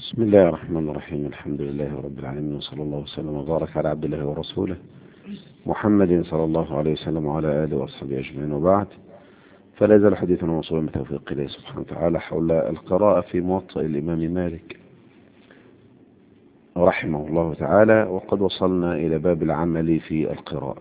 بسم الله الرحمن الرحيم. الحمد لله رب العالمين، وصلى الله وسلم وبارك على عبد الله ورسوله محمد صلى الله عليه وسلم وعلى آله وصحبه أجمعين، وبعد. فلا يزال حديثنا موصولا بتوفيق الله سبحانه وتعالى حول القراءة في موطأ الإمام مالك رحمه الله تعالى، وقد وصلنا إلى باب العمل في القراءة.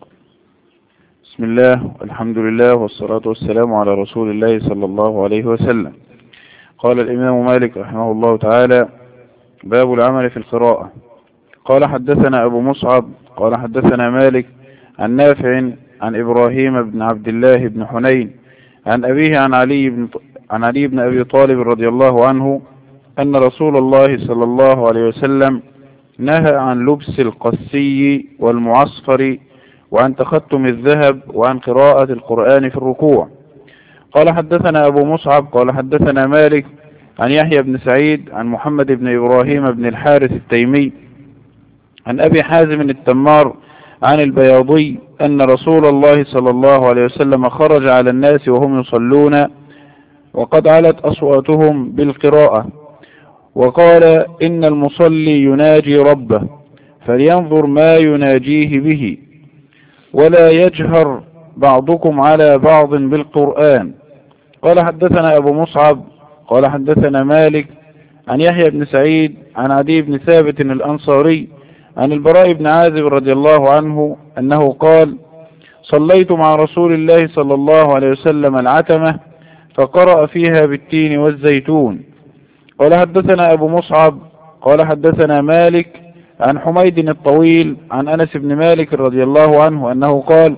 بسم الله والحمد لله والصلاة والسلام على رسول الله صلى الله عليه وسلم. قال الإمام مالك رحمه الله تعالى: باب العمل في القراءة. قال: حدثنا أبو مصعب قال حدثنا مالك عن نافع عن إبراهيم بن عبد الله بن حنين عن أبيه عن علي بن أبي طالب رضي الله عنه أن رسول الله صلى الله عليه وسلم نهى عن لبس القسي والمعصفر وعن تختم الذهب وعن قراءة القرآن في الركوع. قال: حدثنا أبو مصعب قال حدثنا مالك عن يحيى بن سعيد عن محمد بن إبراهيم بن الحارث التيمي عن أبي حازم التمار عن البياضي أن رسول الله صلى الله عليه وسلم خرج على الناس وهم يصلون وقد علت أصواتهم بالقراءة، وقال: إن المصلي يناجي ربه فلينظر ما يناجيه به، ولا يجهر بعضكم على بعض بالقرآن. قال: حدثنا أبو مصعب قال حدثنا مالك عن يحيى بن سعيد عن عدي بن ثابت الأنصاري عن البراء بن عازب رضي الله عنه أنه قال: صليت مع رسول الله صلى الله عليه وسلم العتمة فقرأ فيها بالتين والزيتون. قال: حدثنا أبو مصعب قال حدثنا مالك عن حميد الطويل عن أنس بن مالك رضي الله عنه أنه قال: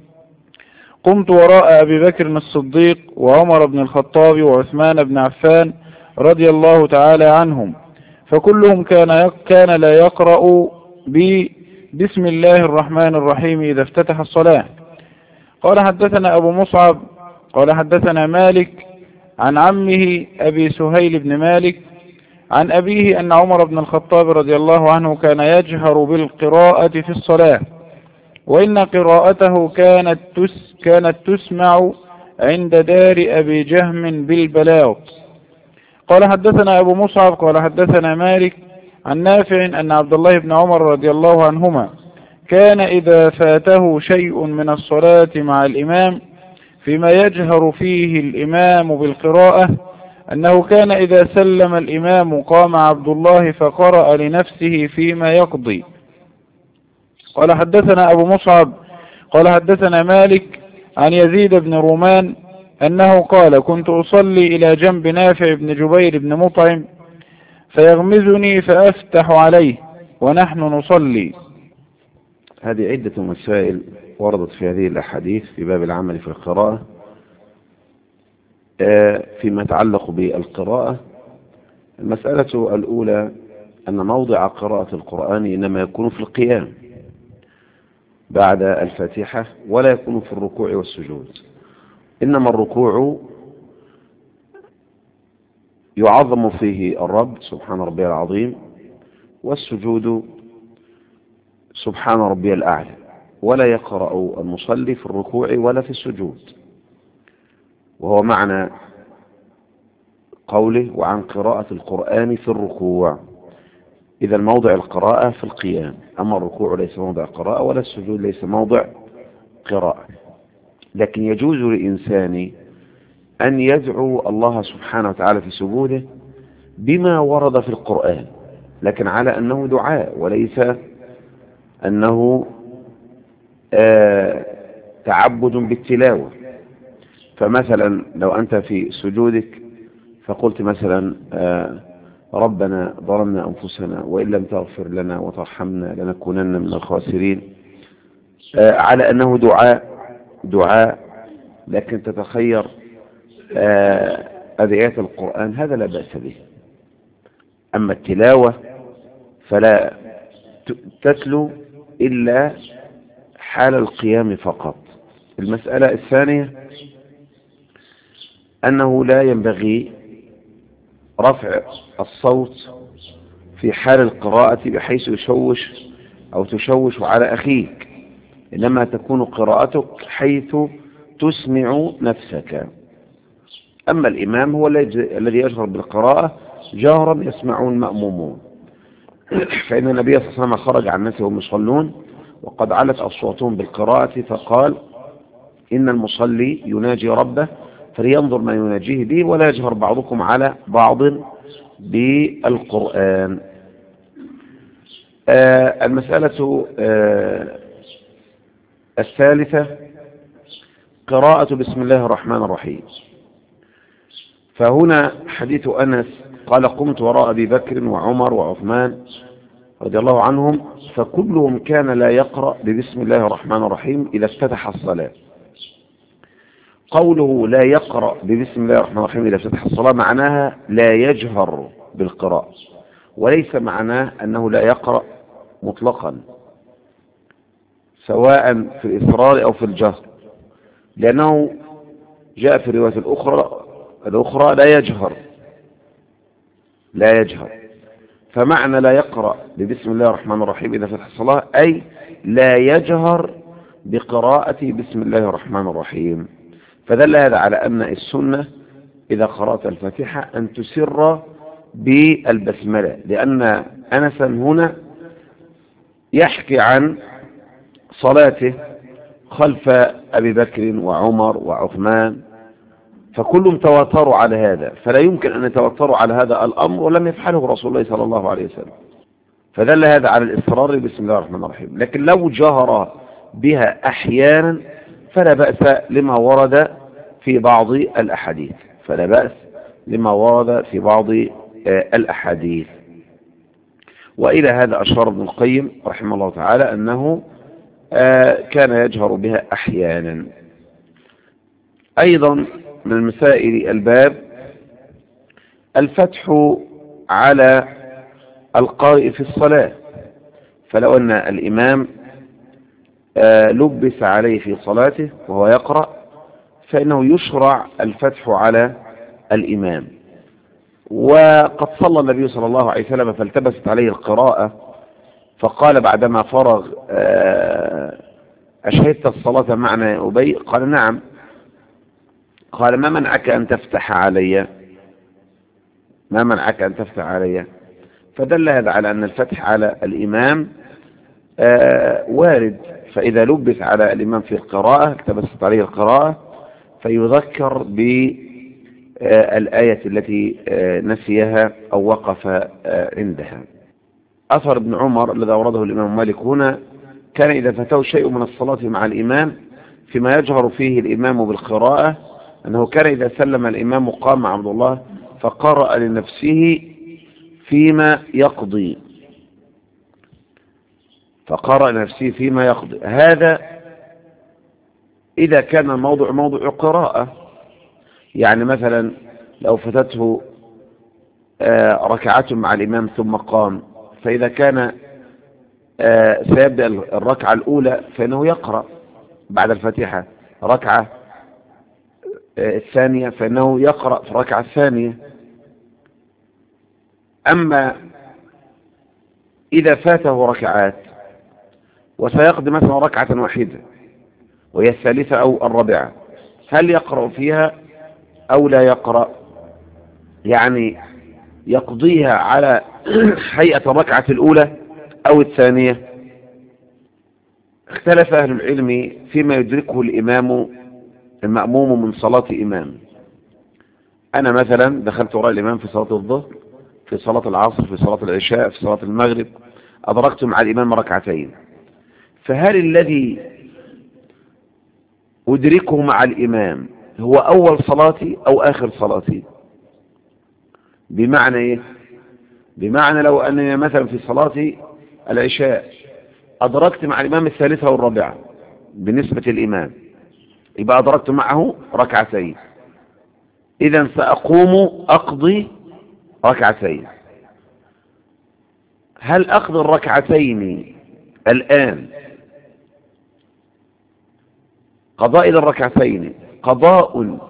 قمت وراء أبي بكر الصديق وعمر بن الخطاب وعثمان بن عفان رضي الله تعالى عنهم، فكلهم كان لا يقرأ بسم الله الرحمن الرحيم إذا افتتح الصلاة. قال: حدثنا أبو مصعب قال حدثنا مالك عن عمه أبي سهيل بن مالك عن أبيه أن عمر بن الخطاب رضي الله عنه كان يجهر بالقراءة في الصلاة، وإن قراءته كانت تسمع عند دار أبي جهم بالبلاط. قال: حدثنا أبو مصعب قال حدثنا مالك عن نافع أن عبد الله بن عمر رضي الله عنهما كان إذا فاته شيء من الصلاة مع الإمام فيما يجهر فيه الإمام بالقراءة أنه كان إذا سلم الإمام قام عبد الله فقرأ لنفسه فيما يقضي. قال: حدثنا أبو مصعب قال حدثنا مالك عن يزيد بن رومان أنه قال: كنت أصلي إلى جنب نافع بن جبير بن مطعم فيغمزني فأفتح عليه ونحن نصلي. هذه عدة مسائل وردت في هذه الأحاديث في باب العمل في القراءة. فيما يتعلق بالقراءة، المسألة الأولى أن موضع قراءة القرآن إنما يكون في القيام بعد الفاتحة، ولا يكون في الركوع والسجود. إنما الركوع يعظم فيه الرب سبحان ربي العظيم، والسجود سبحان ربي الأعلى، ولا يقرأ المصلي في الركوع ولا في السجود، وهو معنى قوله وعن قراءة القرآن في الركوع. إذا موضع القراءة في القيام، أما الركوع ليس موضع قراءة ولا السجود ليس موضع قراءة. لكن يجوز للإنسان أن يدعو الله سبحانه وتعالى في سجوده بما ورد في القرآن، لكن على أنه دعاء وليس أنه تعبد بالتلاوة. فمثلا لو أنت في سجودك فقلت مثلا ربنا ظلمنا أنفسنا وإن لم تغفر لنا وترحمنا لنكونن من الخاسرين، على أنه دعاء، لكن تتخير أدعية القرآن، هذا لا بأس به. أما التلاوة فلا تتلو إلا حال القيام فقط. المسألة الثانية أنه لا ينبغي رفع الصوت في حال القراءة بحيث يشوش أو تشوش على أخيك، إنما تكون قراءتك حيث تسمع نفسك. أما الإمام هو الذي يجهر بالقراءة جهرا يسمعون مأمومون. فإن النبي صلى الله عليه وسلم خرج عن الناس وهم يصلون وقد علت أصواتهم بالقراءة فقال إن المصلي يناجي ربه فلينظر ما يناجيه به ولا يجهر بعضكم على بعض بالقرآن. المسألة الثالثة قراءة بسم الله الرحمن الرحيم. فهنا حديث أنس قال قمت وراء أبي بكر وعمر وعثمان رضي الله عنهم فكلهم كان لا يقرأ ببسم الله الرحمن الرحيم إذا افتتح الصلاة. قوله لا يقرأ ببسم الله الرحمن الرحيم إذا افتتح الصلاة معناها لا يجهر بالقراءة، وليس معناه أنه لا يقرأ مطلقا سواء في الإصرار أو في الجهر، لأنه جاء في الرواية الأخرى لا يجهر. فمعنى لا يقرأ ببسم الله الرحمن الرحيم إذا فتح الصلاة أي لا يجهر بقراءة بسم الله الرحمن الرحيم. فدل هذا على أن السنة إذا قرأت الفاتحة أن تسر بالبسملة، لأن أنسا هنا يحكي عن صلاته خلف أبي بكر وعمر وعثمان، فكلهم تواتروا على هذا، فلا يمكن أن يتواتروا على هذا الأمر ولم يفعله رسول الله صلى الله عليه وسلم. فدل هذا على الإصرار بسم الله الرحمن الرحيم. لكن لو جهر بها أحيانا فلا بأس لما ورد في بعض الأحاديث. وإلى هذا أشار ابن القيم رحمه الله تعالى أنه كان يجهر بها أحيانا. أيضا من مسائل الباب الفتح على القارئ في الصلاة. فلو أن الإمام لبس عليه في صلاته وهو يقرأ فإنه يشرع الفتح على الإمام. وقد صلى النبي صلى الله عليه وسلم فالتبست عليه القراءة فقال بعدما فرغ أشهدت الصلاة معنا يا أبي؟ قال نعم. قال ما منعك أن تفتح علي؟ فدل هذا على أن الفتح على الإمام وارد. فإذا لبس على الإمام في القراءة التبست عليه القراءة فيذكر بالآية التي نسيها أو وقف عندها. أثر ابن عمر الذي أورده الإمام مالك هنا كان إذا فاته شيء من الصلاة مع الإمام فيما يجهر فيه الإمام بالقراءة أنه كان إذا سلم الإمام قام عبد الله فقرأ لنفسه فيما يقضي. هذا إذا كان الموضع موضع قراءة. يعني مثلا لو فتته ركعة مع الإمام ثم قام، فإذا كان سيبدأ الركعة الأولى فإنه يقرأ بعد الفاتحة، ركعة الثانية فإنه يقرأ في الركعة الثانية. أما إذا فاته ركعات وسيقضي مثلا ركعة واحدة وهي الثالثة أو الرابعة، هل يقرأ فيها أو لا يقرأ؟ يعني يقضيها على هيئة الركعة الأولى أو الثانية؟ اختلف أهل العلم فيما يدركه المأموم من صلاة إمام. أنا مثلا دخلت وراء الإمام في صلاة الظهر، في صلاة العصر، في صلاة العشاء، في صلاة المغرب، أدركت مع الإمام ركعتين، فهل الذي أدركه مع الإمام هو أول صلاتي أو آخر صلاتي؟ بمعنى إيه؟ بمعنى لو أنني مثلا في صلاة العشاء أدركت مع الإمام الثالثة والرابعة بالنسبة للإمام، يبقى أدركت معه ركعتين، إذن سأقوم أقضي ركعتين. هل أقضي الركعتين الآن قضاء للركعتين قضاء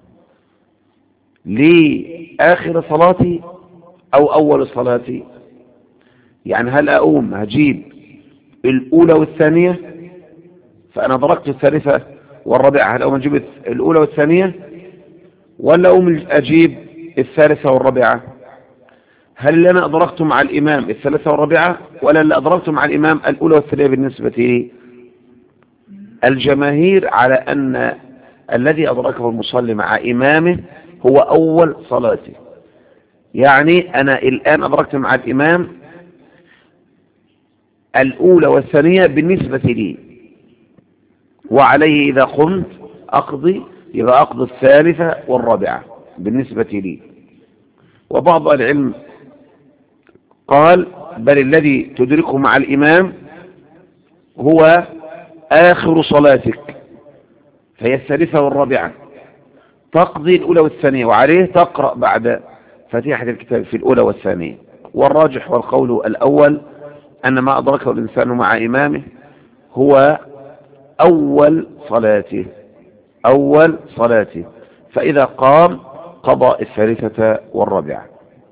لآخر صلاتي أو أول صلاتي؟ يعني هل أقوم هجيب الأولى والثانية فأنا أدركت الثالثة والرابعة، هل أقوم أجيب الأولى والثانية ولا أقوم أجيب الثالثة والرابعة؟ هل اللي أنا أدركت مع الإمام الثالثة والرابعة ولا اللي أدركت مع الإمام الأولى والثانية بالنسبة لي؟ الجماهير على أن الذي أدركه المصلي مع إمامه هو أول صلاته. يعني أنا الآن أدركت مع الإمام الأولى والثانية بالنسبة لي، وعليه إذا قمت أقضي، يبقى أقضي الثالثة والرابعة بالنسبة لي. وبعض العلم قال بل الذي تدركه مع الإمام هو آخر صلاتك، فهي الثالثة والرابعة، تقضي الأولى والثانية، وعليه تقرأ بعد فاتحة الكتاب في الأولى والثانية. والراجح والقول الأول أن ما أدركه الإنسان مع إمامه هو أول صلاته، أول صلاته، فإذا قام قضى الثالثة والرابعة.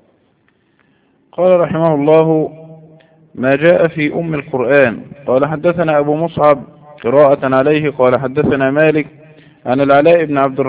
قال رحمه الله: ما جاء في أم القرآن. قال حدثنا أبو مصعب قراءة عليه قال حدثنا مالك عن العلاء بن عبد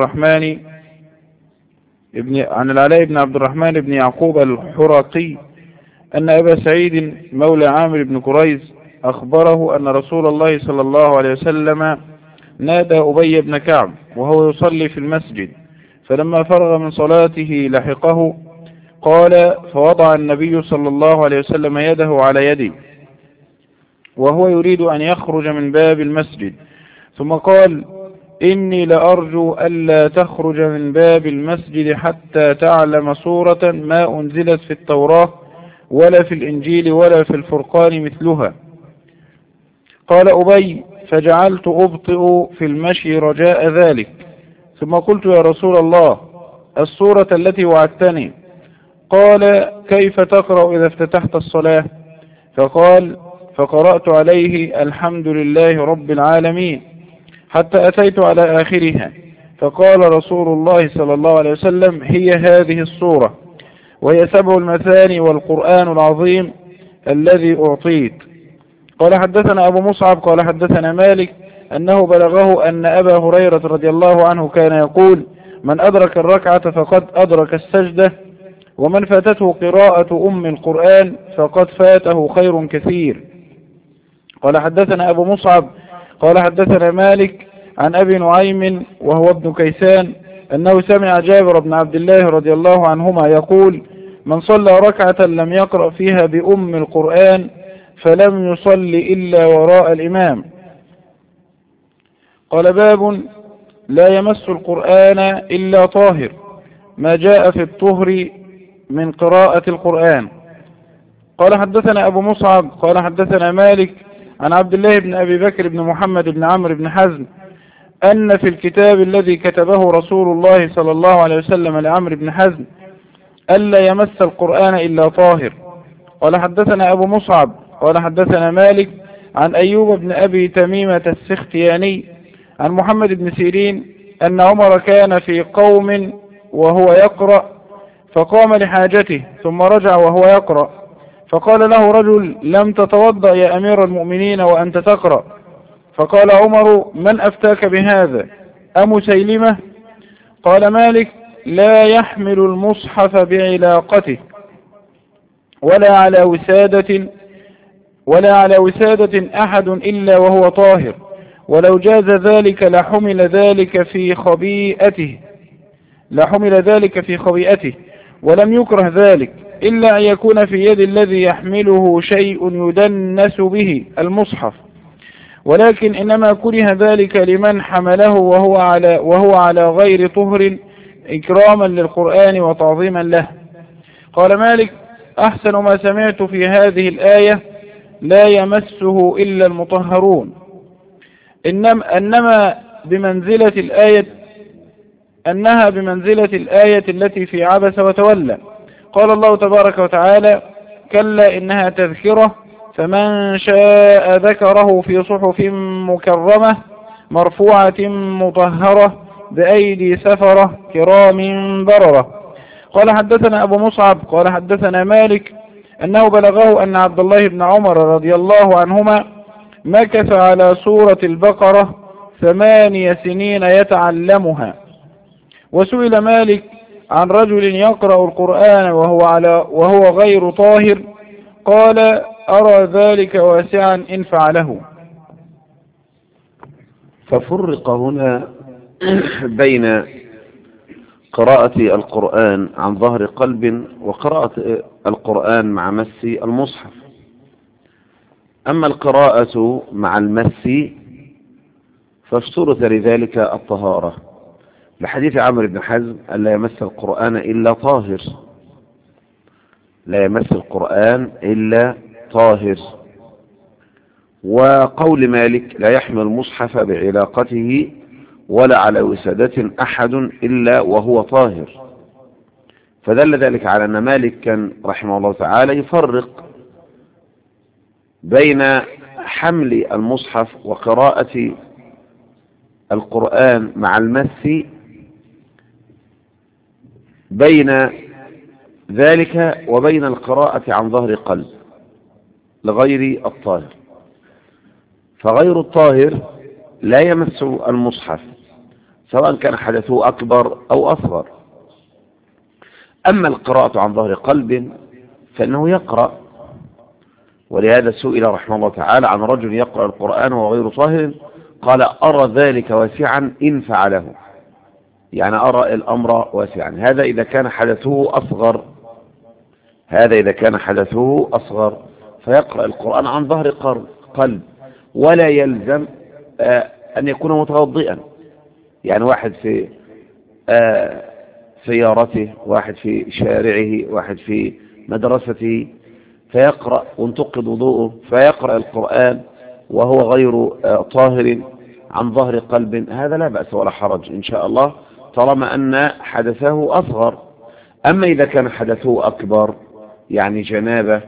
الرحمن بن يعقوب الحرقي أن أبا سعيد مولى عامر بن كريز أخبره أن رسول الله صلى الله عليه وسلم نادى أبي بن كعب وهو يصلي في المسجد، فلما فرغ من صلاته لحقه. قال: فوضع النبي صلى الله عليه وسلم يده على يدي وهو يريد أن يخرج من باب المسجد، ثم قال: إني لأرجو ألا تخرج من باب المسجد حتى تعلم سورة ما أنزلت في التوراة ولا في الإنجيل ولا في الفرقان مثلها. قال أبي: فجعلت أبطئ في المشي رجاء ذلك، ثم قلت: يا رسول الله، السورة التي وعدتني. قال: كيف تقرأ إذا افتتحت الصلاة؟ فقال: فقرأت عليه الحمد لله رب العالمين حتى أتيت على آخرها، فقال رسول الله صلى الله عليه وسلم: هي هذه السورة، وهي 7 المثاني والقرآن العظيم الذي أعطيت. قال حدثنا أبو مصعب قال حدثنا مالك أنه بلغه أن أبا هريرة رضي الله عنه كان يقول: من أدرك الركعة فقد أدرك السجدة، ومن فاتته قراءة أم القرآن فقد فاته خير كثير. قال حدثنا أبو مصعب قال حدثنا مالك عن أبي نعيم وهو ابن كيسان أنه سمع جابر بن عبد الله رضي الله عنهما يقول: من صلى ركعة لم يقرأ فيها بأم القرآن فلم يصل إلا وراء الإمام. قال: باب لا يمس القرآن إلا طاهر، ما جاء في الطهر من قراءة القرآن. قال حدثنا أبو مصعب قال حدثنا مالك عن عبد الله بن أبي بكر بن محمد بن عمرو بن حزم أن في الكتاب الذي كتبه رسول الله صلى الله عليه وسلم لعمرو بن حزم ألا يمس القرآن إلا طاهر. قال حدثنا أبو مصعب قال حدثنا مالك عن أيوب بن أبي تميمة السختياني عن محمد بن سيرين أن عمر كان في قوم وهو يقرأ فقام لحاجته ثم رجع وهو يقرأ، فقال له رجل: لم تتوضأ يا أمير المؤمنين وأنت تقرأ؟ فقال عمر: من أفتاك بهذا، أمسيلمة؟ قال مالك: لا يحمل المصحف بعلاقته ولا على وسادة أحد إلا وهو طاهر، ولو جاز ذلك لحمل ذلك في خبيئته ولم يكره ذلك إلا أن يكون في يد الذي يحمله شيء يدنس به المصحف، ولكن إنما كره ذلك لمن حمله وهو على غير طهر إكراما للقرآن وتعظيما له. قال مالك: أحسن ما سمعت في هذه الآية لا يمسه إلا المطهرون، أنها بمنزلة الآية التي في عبس وتولى. قال الله تبارك وتعالى: كلا إنها تذكرة فمن شاء ذكره في صحف مكرمة مرفوعة مطهرة بأيدي سفرة كرام بررة. قال حدثنا أبو مصعب قال حدثنا مالك أنه بلغه أن عبد الله بن عمر رضي الله عنهما مكث على سورة البقرة 8 سنين يتعلمها. وسئل مالك: عن رجل يقرأ القرآن وهو غير طاهر، قال: أرى ذلك واسعا إن فعله. ففرق هنا بين قراءة القرآن عن ظهر قلب وقراءة القرآن مع مس المصحف. أما القراءة مع المس فاشترط لذلك الطهارة، لحديث عمرو بن حزم أن لا يمس القرآن إلا طاهر، لا يمس القرآن إلا طاهر. وقول مالك: لا يحمل المصحف بعلاقته ولا على وسادة أحد إلا وهو طاهر. فدل ذلك على أن مالك كان رحمه الله تعالى يفرق بين حمل المصحف وقراءة القرآن مع المس، بين ذلك وبين القراءة عن ظهر قلب لغير الطاهر. فغير الطاهر لا يمس المصحف سواء كان حدثه أكبر أو أصغر. أما القراءة عن ظهر قلب فإنه يقرأ، ولهذا سئل رحمه الله تعالى عن رجل يقرأ القرآن وهو غير طاهر، قال: أرى ذلك واسعا إن فعله، يعني أرى الأمر واسعا. هذا إذا كان حدثه أصغر، هذا إذا كان حدثه أصغر فيقرأ القرآن عن ظهر قلب، ولا يلزم أن يكون متوضئا. يعني واحد في سيارته، واحد في شارعه، واحد في مدرسته، فيقرأ وانتقد وضوءه فيقرأ القرآن وهو غير طاهر عن ظهر قلب، هذا لا بأس ولا حرج إن شاء الله، طالما أن حدثه أصغر. أما إذا كان حدثه أكبر، يعني جنابة،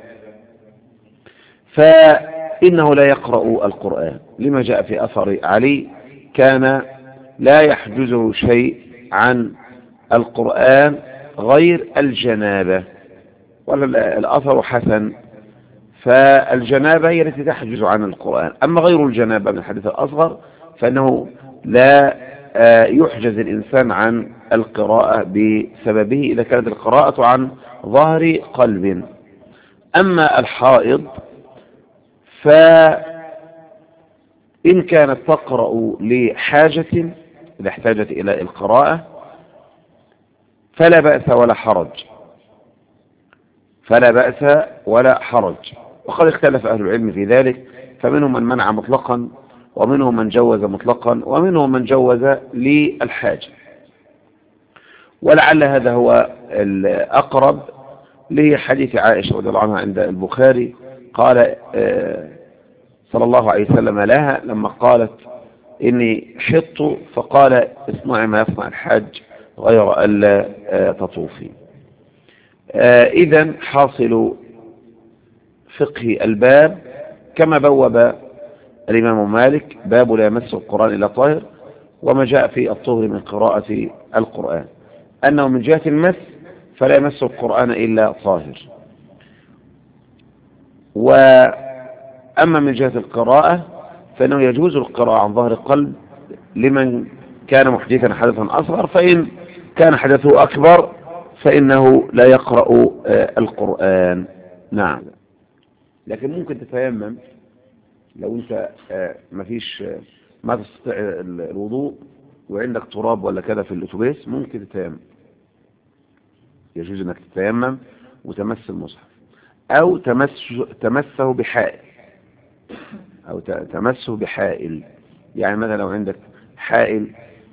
فإنه لا يقرأ القرآن، لما جاء في أثر علي: كان لا يحجزه شيء عن القرآن غير الجنابة. والأثر حسن، فالجنابة هي التي تحجز عن القرآن. أما غير الجنابة من الحدث الأصغر فإنه لا يحجز الإنسان عن القراءة بسببه إذا كانت القراءة عن ظهر قلب. أما الحائض فإن كانت تقرأ لحاجة، إذا احتاجت إلى القراءة فلا بأس ولا حرج، فلا بأس ولا حرج. وقد اختلف أهل العلم في ذلك، فمنهم من منع مطلقا، ومنهم من جوز مطلقا، ومنهم من جوز للحاجة. ولعل هذا هو الأقرب لحديث عائشة رضي الله عنها عند البخاري، قال صلى الله عليه وسلم لها لما قالت: إني حط، فقال: اصنعي ما يصنع الحاج غير ألا تطوفي. إذن حاصل فقه الباب كما بوب الإمام مالك: باب لا يمس القرآن إلا طاهر، وما جاء في الطهر من قراءة القرآن أنه من جهة المس فلا يمس القرآن إلا طاهر. وأما من جهة القراءة فإنه يجوز القراءة عن ظهر قلب لمن كان محدثا حدثا أصغر، فإن كان حدثه أكبر فإنه لا يقرأ القرآن. نعم. لكن ممكن تتيمم لو أنت ما تستطيع الوضوء وعندك تراب ولا كذا في الأتوبيس، ممكن تتيمم، يجوز أنك تتيمم وتمس المصحف، أو تمسه بحائل، أو تمسه بحائل. يعني مثلا لو عندك حائل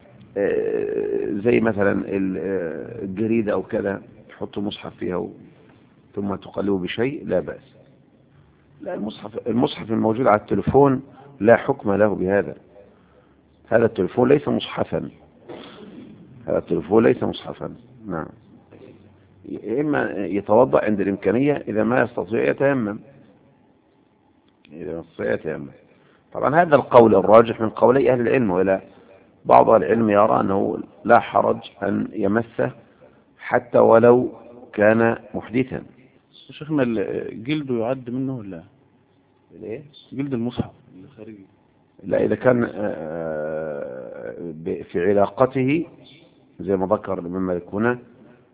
زي مثلا الجريدة أو كذا، تحط مصحف فيها ثم تقلبه بشيء، لا بأس. لا، المصحف الموجود على التلفون لا حكم له بهذا. هذا التلفون ليس مصحفا، هذا التلفون ليس مصحفا. نعم. إما يتوضأ عند الإمكانية، إذا ما يستطيع يتيمم، إذا يستطيع يتيمم. طبعا هذا القول الراجح من قولي أهل العلم، وإلى بعض العلم يرى أنه لا حرج أن يمسه حتى ولو كان محدثا. شيخنا جلده يعد منه ولا ليه؟ جلد المصحف الخارجي؟ لا، إذا كان في علاقته زي ما ذكر الإمام مالك هنا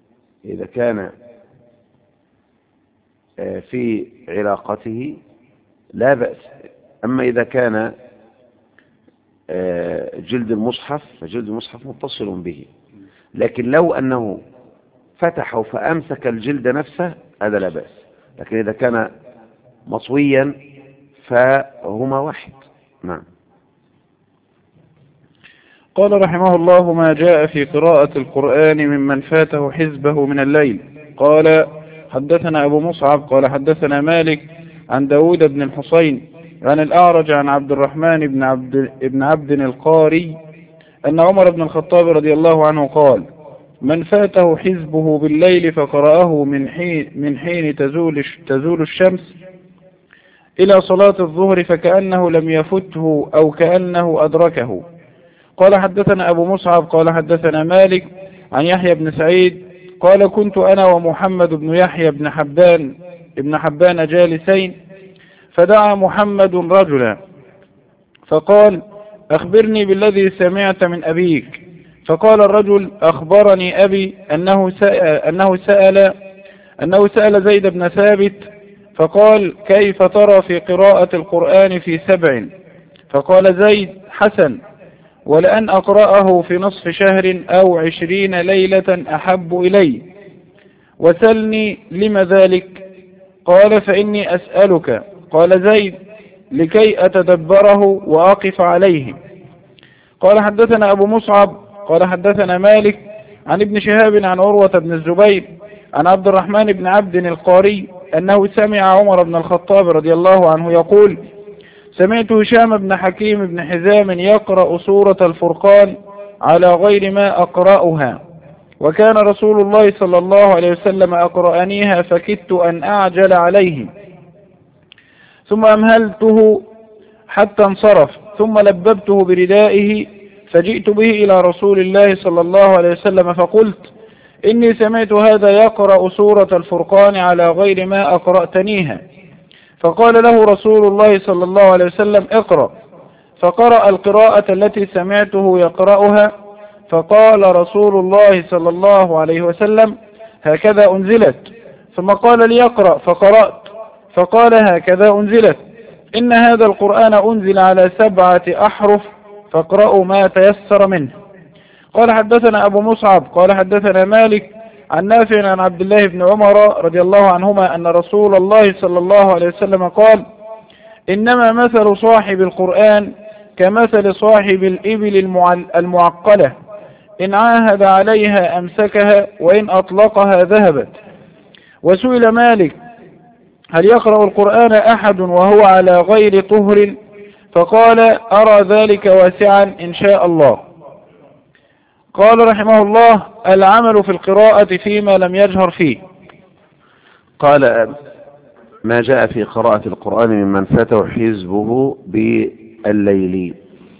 إذا كان في علاقته لا بأس. أما إذا كان جلد المصحف فجلد المصحف متصل به، لكن لو أنه فتحه فأمسك الجلد نفسه هذا لا بأس. لكن إذا كان مطويا فهما واحد. نعم. قال رحمه الله: ما جاء في قراءة القرآن ممن فاته حزبه من الليل. قال: حدثنا أبو مصعب قال حدثنا مالك عن داود بن الحصين عن الأعرج عن عبد الرحمن بن عبد القاري أن عمر بن الخطاب رضي الله عنه قال: من فاته حزبه بالليل فقرأه من حين تزول الشمس إلى صلاة الظهر فكأنه لم يفته أو كأنه أدركه. قال: حدثنا أبو مصعب قال حدثنا مالك عن يحيى بن سعيد قال: كنت أنا ومحمد بن يحيى ابن حبان جالسين، فدعا محمد رجلا فقال: أخبرني بالذي سمعت من أبيك. فقال الرجل: أخبرني أبي أنه سأل زيد بن ثابت فقال: كيف ترى في قراءة القرآن في 7؟ فقال زيد: حسن، ولأن أقرأه في نصف شهر أو 20 ليلة أحب إلي. وسلني لم ذلك؟ قال: فإني أسألك. قال زيد: لكي أتدبره وأقف عليه. قال: حدثنا أبو مصعب قال حدثنا مالك عن ابن شهاب عن عروة بن الزبير عن عبد الرحمن بن عبد القاري أنه سمع عمر بن الخطاب رضي الله عنه يقول: سمعت هشام بن حكيم بن حزام يقرأ سورة الفرقان على غير ما أقرأها، وكان رسول الله صلى الله عليه وسلم أقرأنيها فكدت أن أعجل عليه، ثم أمهلته حتى انصرف، ثم لببته بردائه فجئت به إلى رسول الله صلى الله عليه وسلم فقلت: إني سمعت هذا يقرأ سورة الفرقان على غير ما أقرأتنيها. فقال له رسول الله صلى الله عليه وسلم: اقرأ. فقرأ القراءة التي سمعته يقرأها، فقال رسول الله صلى الله عليه وسلم: هكذا أنزلت. ثم قال لي: اقرأ، فقرأت، فقال: هكذا أنزلت. إن هذا القرآن أنزل على 7 أحرف فاقرأوا ما تيسر منه. قال: حدثنا أبو مصعب قال حدثنا مالك عن نافع عن عبد الله بن عمر رضي الله عنهما أن رسول الله صلى الله عليه وسلم قال: إنما مثل صاحب القرآن كمثل صاحب الإبل المعقلة، إن عاهد عليها أمسكها وإن أطلقها ذهبت. وسئل مالك: هل يقرأ القرآن أحد وهو على غير طهر؟ فقال: أرى ذلك واسعا إن شاء الله. قال رحمه الله: العمل في القراءة فيما لم يجهر فيه. قال: ما جاء في قراءة القرآن ممن فاته حزبه بالليل.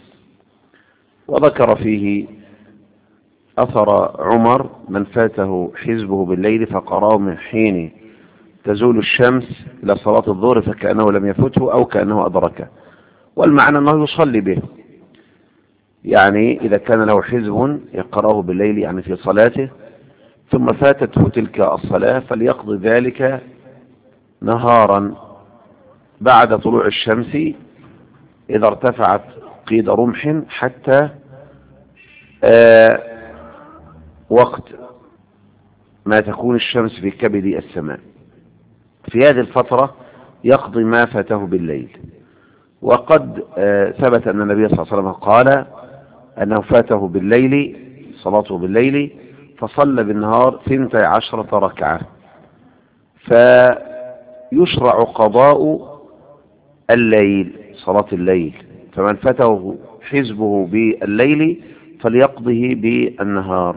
وذكر فيه أثر عمر: من فاته حزبه بالليل فقرأه من حين تزول الشمس إلى صلاة الظهر فكأنه لم يفته أو كأنه أدركه. والمعنى أنه يصلي به، يعني إذا كان له حزب يقرأه بالليل يعني في صلاته ثم فاتته تلك الصلاة فليقضي ذلك نهارا بعد طلوع الشمس إذا ارتفعت قيد رمح حتى وقت ما تكون الشمس في كبد السماء. في هذه الفترة يقضي ما فاته بالليل. وقد ثبت أن النبي صلى الله عليه وسلم قال أنه فاته بالليل صلاته بالليل فصلى بالنهار 12 ركعة، فيشرع قضاء الليل صلاة الليل. فمن فاته حزبه بالليل فليقضه بالنهار.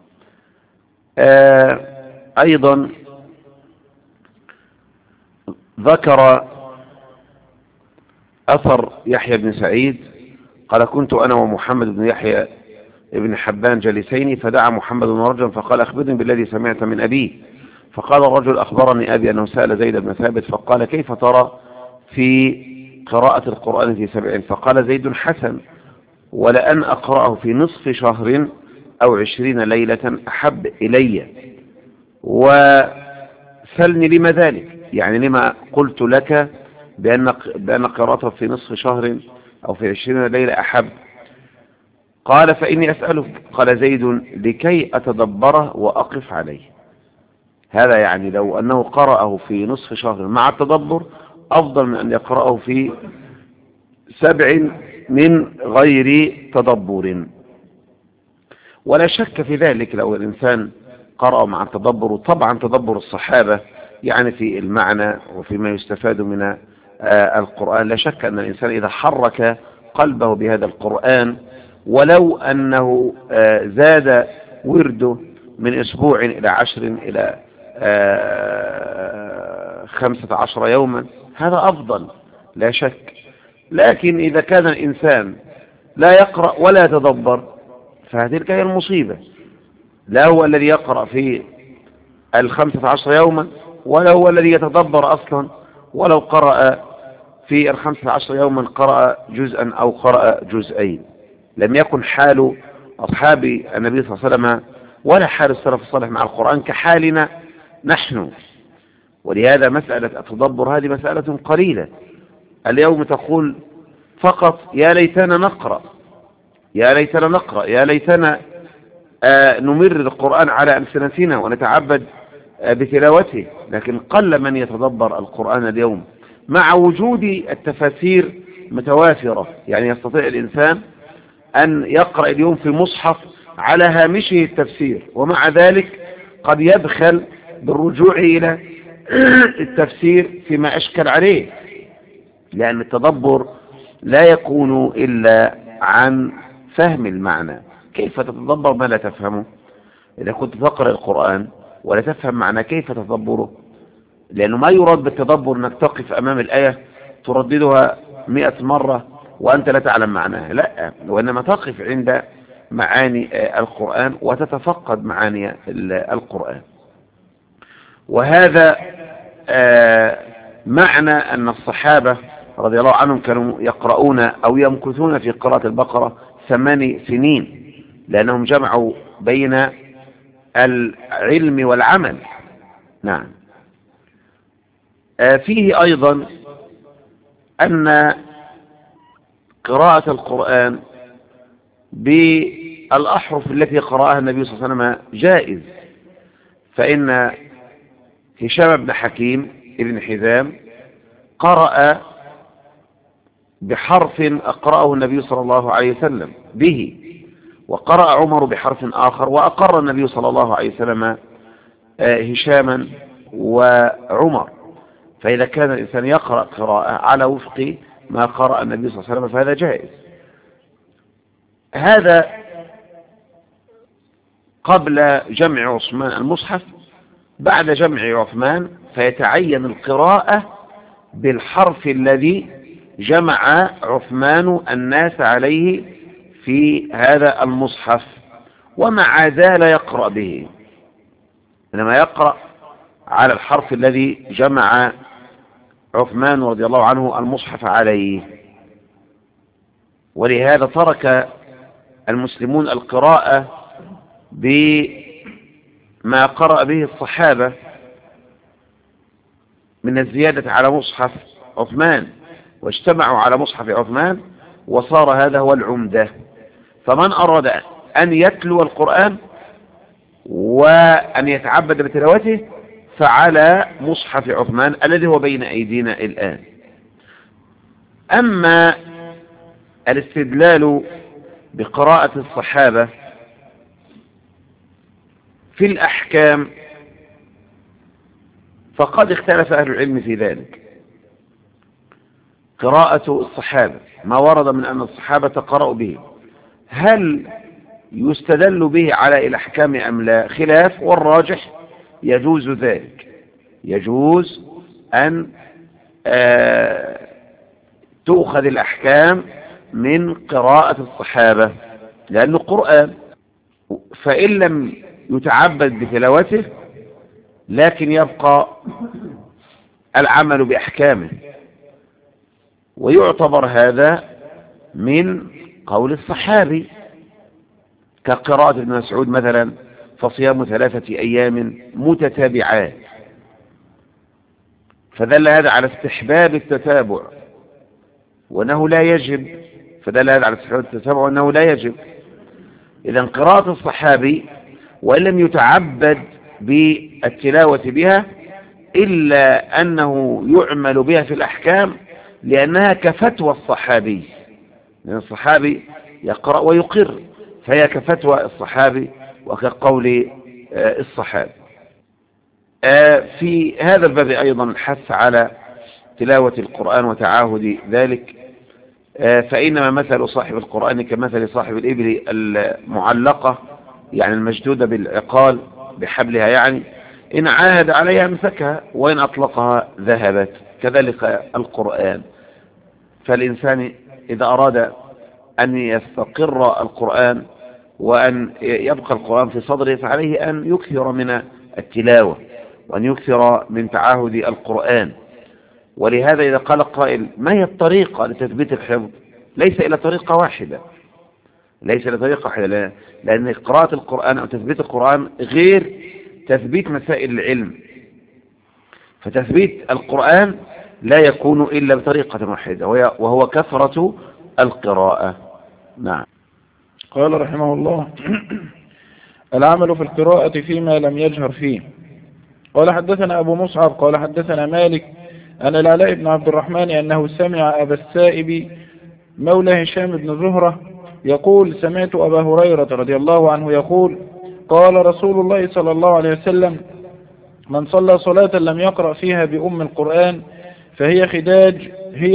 أيضا ذكر أثر يحيى بن سعيد قال: كنت أنا ومحمد بن يحيى ابن حبان جالسين، فدعا محمد رجلا فقال: أخبرني بالذي سمعت من أبيه. فقال الرجل: أخبرني أبي أنه سأل زيد بن ثابت فقال: كيف ترى في قراءة القرآن في 7؟ فقال زيد: حسن، ولأن أقرأه في نصف شهر أو 20 ليلة أحب إلي. وسلني لما ذلك، يعني لما قلت لك بأن قراءته في نصف شهر أو في 20 ليلة أحب؟ قال فإني أسألك. قال زيد لكي أتدبره وأقف عليه. هذا يعني لو أنه قرأه في نصف شهر مع التدبر أفضل من أن يقرأه في 7 من غير تدبر. ولا شك في ذلك لو الإنسان قرأ مع التدبر. وطبعا تدبر الصحابة يعني في المعنى وفيما يستفاد من القرآن. لا شك أن الإنسان إذا حرك قلبه بهذا القرآن ولو أنه زاد ورده من أسبوع إلى 10 إلى 15 يوما، هذا أفضل لا شك. لكن إذا كان الإنسان لا يقرأ ولا يتدبر فهذه هي المصيبة. لا هو الذي يقرأ في 15 يوما ولا هو الذي يتدبر أصلا. ولو قرأ في 15 يوما قرأ جزءا أو قرأ جزئين لم يكن حال أصحاب النبي صلى الله عليه وسلم ولا حال السلف الصالح مع القرآن كحالنا نحن. ولهذا مسألة التدبر هذه مسألة قليلة. اليوم تقول فقط يا ليتنا نقرأ، يا ليتنا نقرأ، يا ليتنا نمر القرآن على ألسنتنا ونتعبد بتلاوته. لكن قل من يتدبر القرآن اليوم مع وجود التفاسير متوافرة. يعني يستطيع الإنسان أن يقرأ اليوم في مصحف على هامشه التفسير، ومع ذلك قد يبخل بالرجوع إلى التفسير فيما أشكل عليه، لأن التدبر لا يكون إلا عن فهم المعنى. كيف تتدبر ما لا تفهمه؟ إذا كنت تقرأ القرآن ولا تفهم معنى كيف تتدبره؟ لأنه ما يراد بالتدبر أنك تقف أمام الآية ترددها 100 مرة وأنت لا تعلم معناها، لا، وإنما تقف عند معاني القرآن وتتفقد معاني القرآن. وهذا معنى أن الصحابة رضي الله عنهم كانوا يقرؤون أو يمكثون في قراءة البقرة 8 سنين، لأنهم جمعوا بين العلم والعمل. نعم. فيه أيضا أن قراءة القرآن بالأحرف التي قرأها النبي صلى الله عليه وسلم جائز. فإن هشام بن حكيم ابن حزام قرأ بحرف أقرأه النبي صلى الله عليه وسلم به، وقرأ عمر بحرف آخر، وأقر النبي صلى الله عليه وسلم هشاما وعمر. فإذا كان الإنسان يقرأ قراءة على وفق ما قرأ النبي صلى الله عليه وسلم فهذا جائز. هذا قبل جمع عثمان المصحف. بعد جمع عثمان فيتعين القراءة بالحرف الذي جمع عثمان الناس عليه في هذا المصحف، ومع ذا لا يقرأ به، إنما يقرأ على الحرف الذي جمع عثمان رضي الله عنه المصحف عليه. ولهذا ترك المسلمون القراءة بما قرأ به الصحابة من الزيادة على مصحف عثمان، واجتمعوا على مصحف عثمان، وصار هذا هو العمدة. فمن أراد أن يتلو القرآن وأن يتعبد بتلاوته فعلى مصحف عثمان الذي هو بين أيدينا الآن. أما الاستدلال بقراءة الصحابة في الأحكام فقد اختلف أهل العلم في ذلك. قراءة الصحابة ما ورد من أن الصحابة قرأوا به، هل يستدل به على الأحكام أم لا؟ خلاف، والراجح يجوز ذلك. يجوز أن تؤخذ الأحكام من قراءة الصحابة لأنه قرآن، فإن لم يتعبد بتلاوته لكن يبقى العمل بأحكامه، ويعتبر هذا من قول الصحابي كقراءة ابن مسعود مثلا فصيام 3 أيام متتابعات، فدل هذا على استحباب التتابع وأنه لا يجب، فدل هذا على استحباب التتابع وأنه لا يجب. إذا قراءة الصحابي وإن لم يتعبد بالتلاوة بها إلا أنه يعمل بها في الأحكام لأنها كفتوى الصحابي، لأن الصحابي يقرأ ويقر، فهي كفتوى الصحابي وكقول الصحابي. في هذا الباب أيضا الحث على تلاوة القرآن وتعاهد ذلك، فإنما مثل صاحب القرآن كمثل صاحب الإبل المعلقة، يعني المشدودة بالعقال بحبلها، يعني إن عاهد عليها امسكها وإن أطلقها ذهبت، كذلك القرآن. فالإنسان إذا أراد أن يستقر القرآن وأن يبقى القرآن في صدره فعليه أن يكثر من التلاوة وأن يكثر من تعاهد القرآن. ولهذا إذا قال قائل ما هي الطريقة لتثبيت الحفظ؟ ليس إلا طريقة واحدة، ليس إلا طريقة واحدة، لأن قراءة القرآن أو تثبيت القرآن غير تثبيت مسائل العلم، فتثبيت القرآن لا يكون إلا بطريقة واحدة وهو كثرة القراءة. نعم. قال رحمه الله: العمل في القراءة فيما لم يجهر فيه. قال حدثنا أبو مصعب قال حدثنا مالك أن العلاء بن عبد الرحمن أنه سمع أبا السائب مولى هشام بن زهرة يقول: سمعت أبا هريرة رضي الله عنه يقول: قال رسول الله صلى الله عليه وسلم: من صلى صلاة لم يقرأ فيها بأم القرآن فهي خداج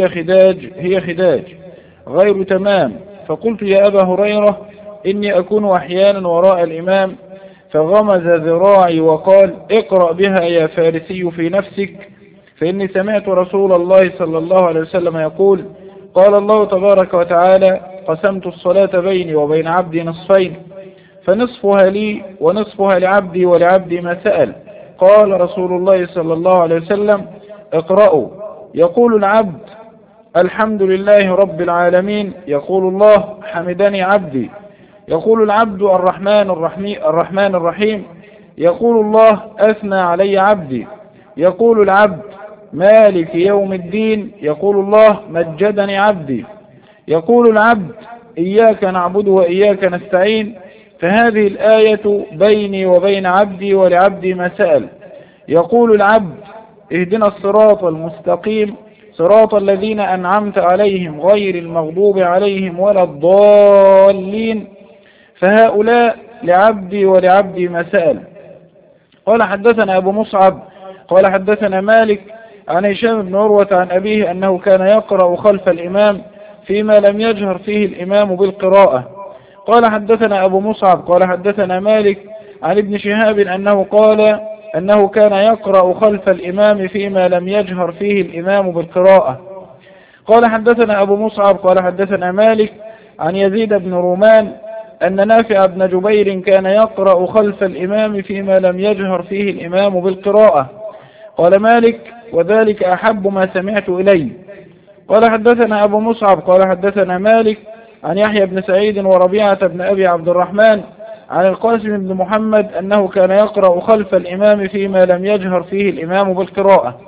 هي خداج غير تمام. فقلت: يا أبا هريرة إني أكون أحيانا وراء الإمام، فغمز ذراعي وقال: اقرأ بها يا فارسي في نفسك، فإني سمعت رسول الله صلى الله عليه وسلم يقول: قال الله تبارك وتعالى: قسمت الصلاة بيني وبين عبدي نصفين، فنصفها لي ونصفها لعبدي ولعبدي ما سأل. قال رسول الله صلى الله عليه وسلم: اقرأوا. يقول العبد: الحمد لله رب العالمين. يقول الله: حمدني عبدي. يقول العبد: الرحمن الرحيم. يقول الله: أثنى علي عبدي. يقول العبد: مالك يوم الدين. يقول الله: مجدني عبدي. يقول العبد: إياك نعبد وإياك نستعين. فهذه الآية بيني وبين عبدي ولعبدي ما سأل. يقول العبد: اهدنا الصراط المستقيم صراط الذين أنعمت عليهم غير المغضوب عليهم ولا الضالين. فهؤلاء لعبدي ولعبدي ما سأل. قال حدثنا أبو مصعب قال حدثنا مالك عن هشام بن عروة عن أبيه أنه كان يقرأ خلف الإمام فيما لم يجهر فيه الإمام بالقراءة. قال حدثنا أبو مصعب قال حدثنا مالك عن ابن شهاب أنه قال أنه كان يقرأ خلف الإمام فيما لم يجهر فيه الإمام بالقراءة. قال حدثنا أبو مصعب قال حدثنا مالك عن يزيد بن رومان أن نافع بن جبير كان يقرأ خلف الإمام فيما لم يجهر فيه الإمام بالقراءة. قال مالك: وذلك أحب ما سمعت إلي. قال حدثنا أبو مصعب قال حدثنا مالك عن يحيى بن سعيد وربيعة بن أبي عبد الرحمن عن القاسم بن محمد أنه كان يقرأ خلف الإمام فيما لم يجهر فيه الإمام بالقراءة.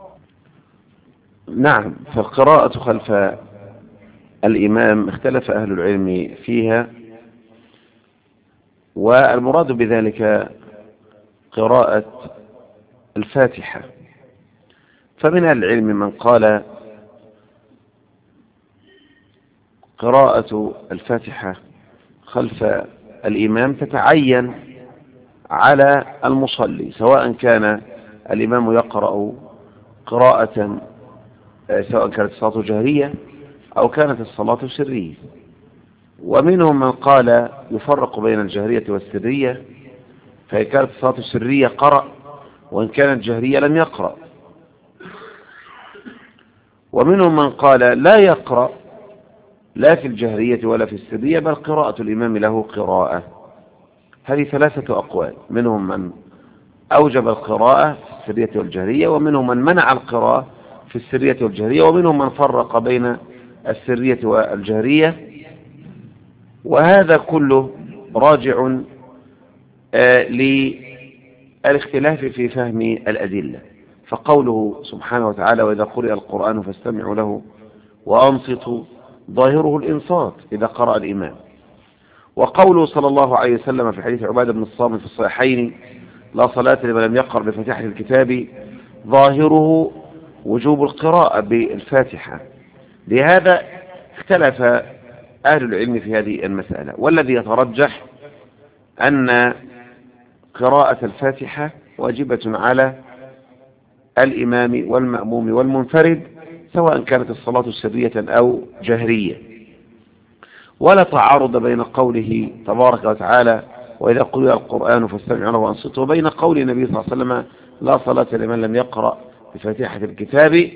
نعم. فالقراءة خلف الإمام اختلف أهل العلم فيها، والمراد بذلك قراءة الفاتحة. فمن أهل العلم من قال قراءة الفاتحة خلف الإمام تتعين على المصلي، سواء كان الإمام يقرأ قراءة، سواء كانت الصلاة جهرية أو كانت الصلاة سرية. ومنهم من قال يفرق بين الجهرية والسرية، فإن كانت الصلاة السرية قرأ، وإن كانت جهرية لم يقرأ. ومنهم من قال لا يقرأ لا في الجهرية ولا في السرية، بل قراءة الإمام له قراءة. هذه 3 أقوال، منهم من أوجب القراءة في السرية والجهرية، ومنهم من منع القراءة في السرية والجهرية، ومنهم من فرق بين السرية والجهرية. وهذا كله راجع للاختلاف في فهم الأدلة. فقوله سبحانه وتعالى وإذا قرئ القرآن فاستمعوا له وأنصتوا ظاهره الإنصات إذا قرأ الإمام. وقوله صلى الله عليه وسلم في حديث عبادة بن الصامت في الصحيحين لا صلاة لمن لم يقرأ بفاتحة الكتاب ظاهره وجوب القراءة بالفاتحة. لهذا اختلف أهل العلم في هذه المسألة، والذي يترجح أن قراءة الفاتحة واجبة على الإمام والمأموم والمنفرد سواء كانت الصلاة سرية أو جهرية، ولا تعارض بين قوله تبارك وتعالى وإذا قرئ القرآن فاستمعوا له وأنصتوا وبين قول النبي صلى الله عليه وسلم لا صلاة لمن لم يقرأ بفاتحة الكتاب،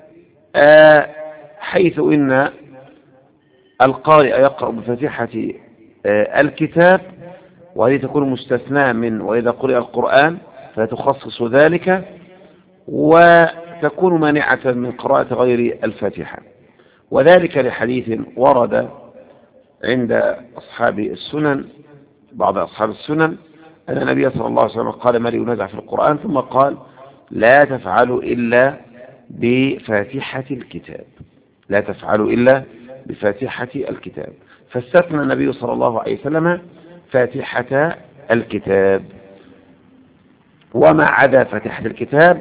حيث إن القارئ يقرأ بفاتحة الكتاب، وهذه تكون مستثناة من وإذا قرئ القرآن فتخصص ذلك، وتكون مانعة من قراءة غير الفاتحة. وذلك لحديث ورد عند أصحاب السنن بعض أصحاب السنن أن النبي صلى الله عليه وسلم قال ما لي أنازع في القرآن، ثم قال لا تفعلوا إلا بفاتحة الكتاب، لا تفعلوا إلا بفاتحة الكتاب، فاستثنى النبي صلى الله عليه وسلم فاتحة الكتاب. وما عدا فاتحة الكتاب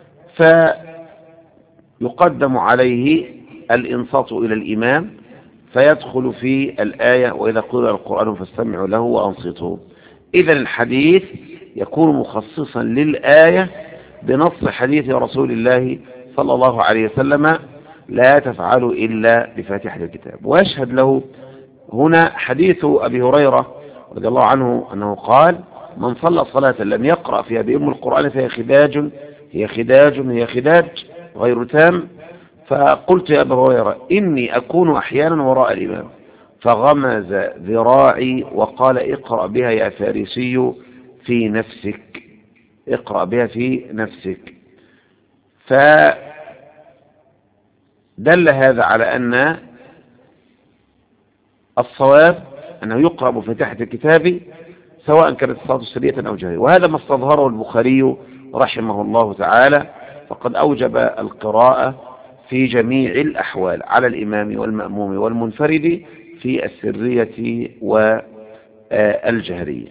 فيقدم عليه الإنصات إلى الإمام فيدخل في الآية وإذا قرئ القرآن فاستمعوا له وأنصتوا. إذا الحديث يكون مخصصا للآية بنص حديث رسول الله صلى الله عليه وسلم لا تفعلوا إلا بفاتحة الكتاب. ويشهد له هنا حديث أبي هريرة رضي الله عنه أنه قال من صلى صلاة لم يقرأ فيها بأم القرآن فهي خداج هي خداج غير تام. فقلت يا أبا هريرة إني أكون أحيانا وراء الإمام فغمز ذراعي وقال اقرأ بها يا فارسي في نفسك، اقرأ بها في نفسك. فدل هذا على أن الصواب أنه يقرأ بفاتحة الكتاب سواء كانت الصلاة سرية أو جهرية، وهذا ما استظهره البخاري رحمه الله تعالى، فقد أوجب القراءة في جميع الأحوال على الإمام والمأموم والمنفرد في السرية والجهرية.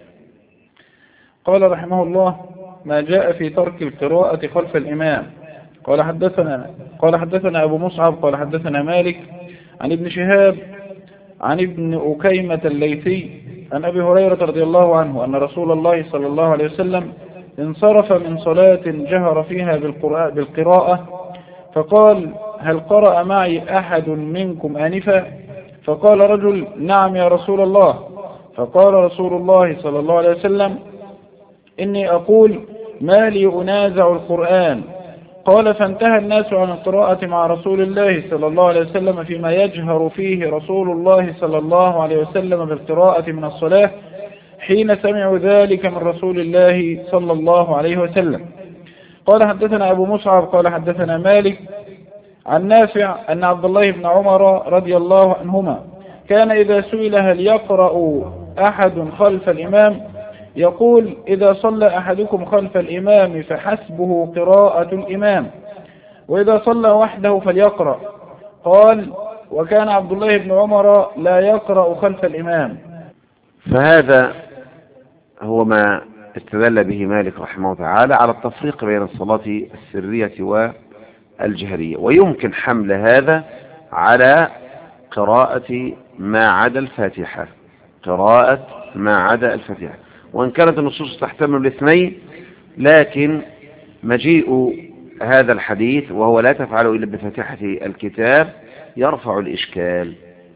قال رحمه الله ما جاء في ترك القراءة خلف الإمام. قال حدثنا أبو مصعب قال حدثنا مالك عن ابن شهاب عن ابن أكيمة الليثي عن أبي هريرة رضي الله عنه أن رسول الله صلى الله عليه وسلم انصرف من صلاة جهر فيها بالقراءة فقال هل قرأ معي أحد منكم آنفا؟ فقال رجل نعم يا رسول الله. فقال رسول الله صلى الله عليه وسلم إني أقول ما لي أنازع القرآن. قال فانتهى الناس عن القراءة مع رسول الله صلى الله عليه وسلم فيما يجهر فيه رسول الله صلى الله عليه وسلم بالقراءة من الصلاة حين سمعوا ذلك من رسول الله صلى الله عليه وسلم. قال حدثنا أبو مصعب قال حدثنا مالك عن نافع أن عبد الله بن عمر رضي الله عنهما كان إذا سئل هل يقرأ أحد خلف الإمام يقول إذا صلى أحدكم خلف الإمام فحسبه قراءة الإمام وإذا صلى وحده فليقرأ. قال وكان عبد الله بن عمر لا يقرأ خلف الإمام. فهذا هو ما استدل به مالك رحمه الله تعالى على التفريق بين الصلاة السرية والجهرية، ويمكن حمل هذا على قراءة ما عدا الفاتحة، قراءة ما عدا الفاتحة، وإن كانت النصوص تحتمل الاثنين، لكن مجيء هذا الحديث وهو لا تفعله إلا بفاتحة الكتاب يرفع الإشكال.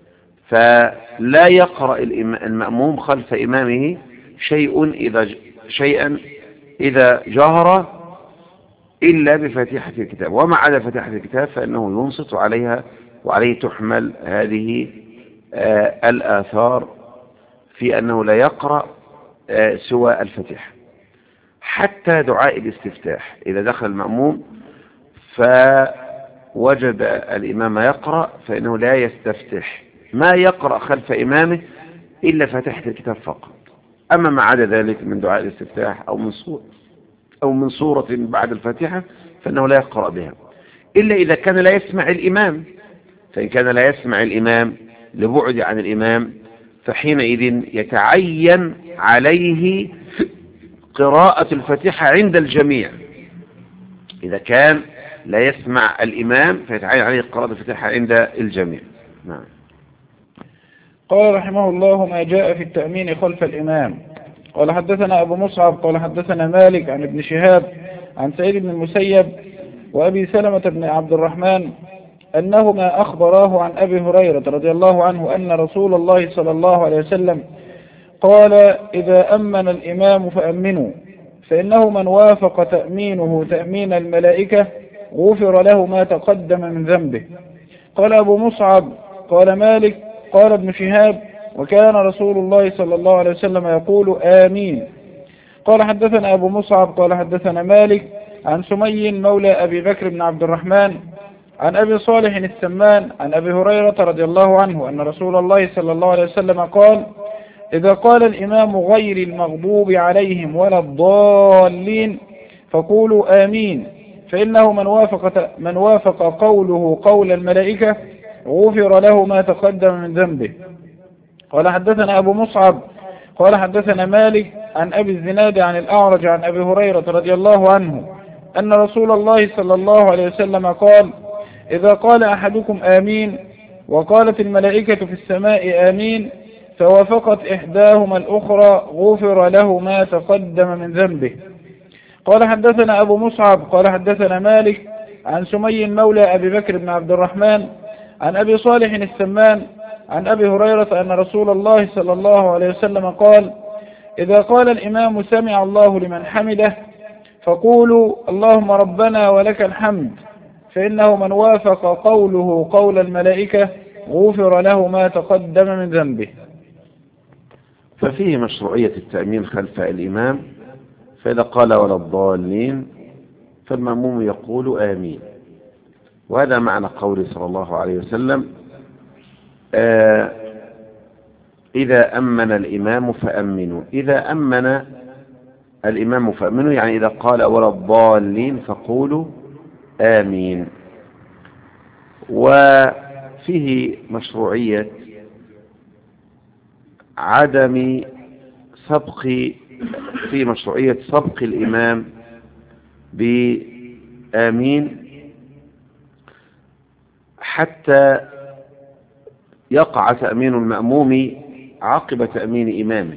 فلا يقرأ المأموم خلف إمامه شيئا إذا جهر إلا بفاتحة الكتاب، وما عدا فاتحة الكتاب فإنه ينصت عليها، وعليه تحمل هذه الآثار في أنه لا يقرأ سوى الفاتحة. حتى دعاء الاستفتاح إذا دخل المأموم فوجد الإمام يقرأ فإنه لا يستفتح، ما يقرأ خلف إمامه إلا فاتحة الكتاب فقط، أما ما عدا ذلك من دعاء الاستفتاح أو من سورة بعد الفاتحة فإنه لا يقرأ بها إلا إذا كان لا يسمع الإمام. فإن كان لا يسمع الإمام لبعد عن الإمام فحينئذ يتعين عليه قراءة الفاتحة عند الجميع. إذا كان لا يسمع الإمام فيتعين عليه قراءة الفاتحة عند الجميع. نعم. قال رحمه الله: ما جاء في التأمين خلف الإمام. قال حدثنا أبو مصعب قال حدثنا مالك عن ابن شهاب عن سعيد بن المسيب وأبي سلمة بن عبد الرحمن أنهما أخبراه عن أبي هريرة رضي الله عنه أن رسول الله صلى الله عليه وسلم قال: إذا أمن الإمام فأمنوا، فإنه من وافق تأمينه تأمين الملائكة غفر له ما تقدم من ذنبه. قال أبو مصعب قال مالك قال ابن شهاب: وكان رسول الله صلى الله عليه وسلم يقول آمين. قال حدثنا أبو مصعب قال حدثنا مالك عن سمي مولى أبي بكر بن عبد الرحمن عن أبي صالح السمان عن أبي هريرة رضي الله عنه أن رسول الله صلى الله عليه وسلم قال: إذا قال الإمام غير المغضوب عليهم ولا الضالين فقولوا آمين، فإنه من وافق قوله قول الملائكة غفر له ما تقدم من ذنبه. قال حدثنا أبو مصعب قال حدثنا مالك عن أبي الزناد عن الأعرج عن أبي هريرة رضي الله عنه أن رسول الله صلى الله عليه وسلم قال: إذا قال أحدكم آمين وقالت الملائكة في السماء آمين فوافقت إحداهما الأخرى غفر له ما تقدم من ذنبه. قال حدثنا أبو مصعب قال حدثنا مالك عن سمي مولى أبي بكر بن عبد الرحمن عن أبي صالح السمان عن أبي هريرة أن رسول الله صلى الله عليه وسلم قال: إذا قال الإمام سمع الله لمن حمده فقولوا اللهم ربنا ولك الحمد، فإنه من وافق قوله قول الملائكة غفر له ما تقدم من ذنبه. ففيه مشروعية التأمين خلف الإمام، فإذا قال ولا الضالين فالمأموم يقول آمين. وهذا معنى قوله صلى الله عليه وسلم: إذا أمن الإمام فأمنوا. إذا أمن الإمام فأمنوا يعني إذا قال ولا الضالين فقولوا آمين. وفيه مشروعية عدم مشروعية سبق الإمام بآمين حتى يقع تأمين المأموم عقب تأمين إمامه،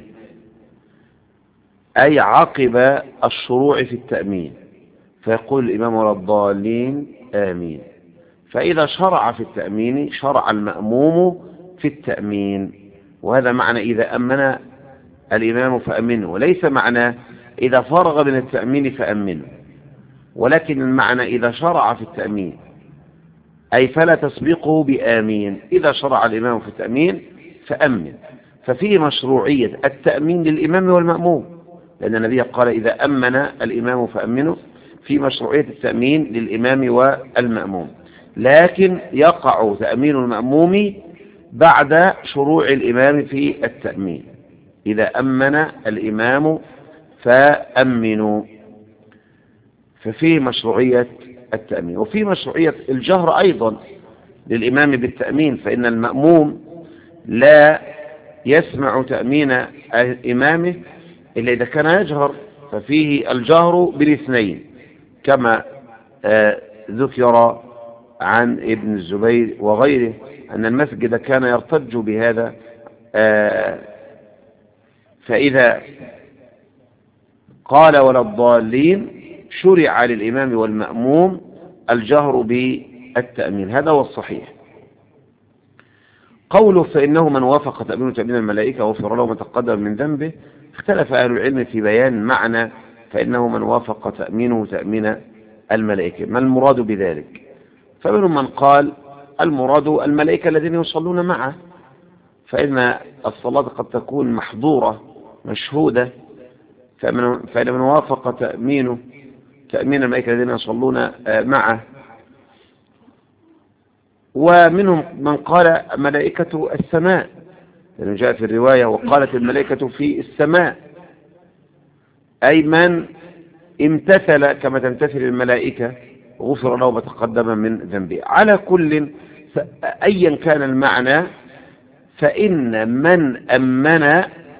أي عقب الشروع في التأمين، فيقول الإمام ولا الضالين آمين. فإذا شرع في التأمين شرع المأموم في التأمين. وهذا معنى إذا أمن الإمام فأمنه، وليس معنى إذا فرغ من التأمين فأمنه، ولكن المعنى إذا شرع في التأمين أي فلا تسبقه بآمين. إذا شرع الإمام في التأمين فأمن. ففيه مشروعية التأمين للإمام والمأموم، لأن النبي قال إذا أمن الإمام فأمنه، في مشروعية التأمين للإمام والمأموم، لكن يقع تأمين المأموم بعد شروع الإمام في التأمين. إذا أمن الإمام فأمنوا، ففيه مشروعية التأمين. وفي مشروعية الجهر أيضا للإمام بالتأمين، فإن المأموم لا يسمع تأمين إمامه إلا إذا كان يجهر، ففيه الجهر بالاثنين كما ذكر عن ابن الزبير وغيره أن المسجد كان يرتج بهذا. فإذا قال ولا الضالين شرع للإمام والمأموم الجهر بالتأمين، هذا هو الصحيح. قوله فإنه من وافق تأمين الملائكة غفر له ما تقدم من ذنبه، اختلف أهل العلم في بيان معنى فإنه من وافق تأمينه تأمين الملائكة، ما المراد بذلك؟ فمنهم من قال المراد الملائكة الذين يصلون معه، فإن الصلاة قد تكون محظورة مشهودة، فإن من وافق تأمين الملائكة الذين يصلون معه. ومنهم من قال ملائكة السماء، لأنه جاء في الرواية وقالت الملائكة في السماء، أي من امتثل كما تمتثل الملائكة غفر له ما تقدم من ذنبه. على كل أيا كان المعنى، فإن من أمن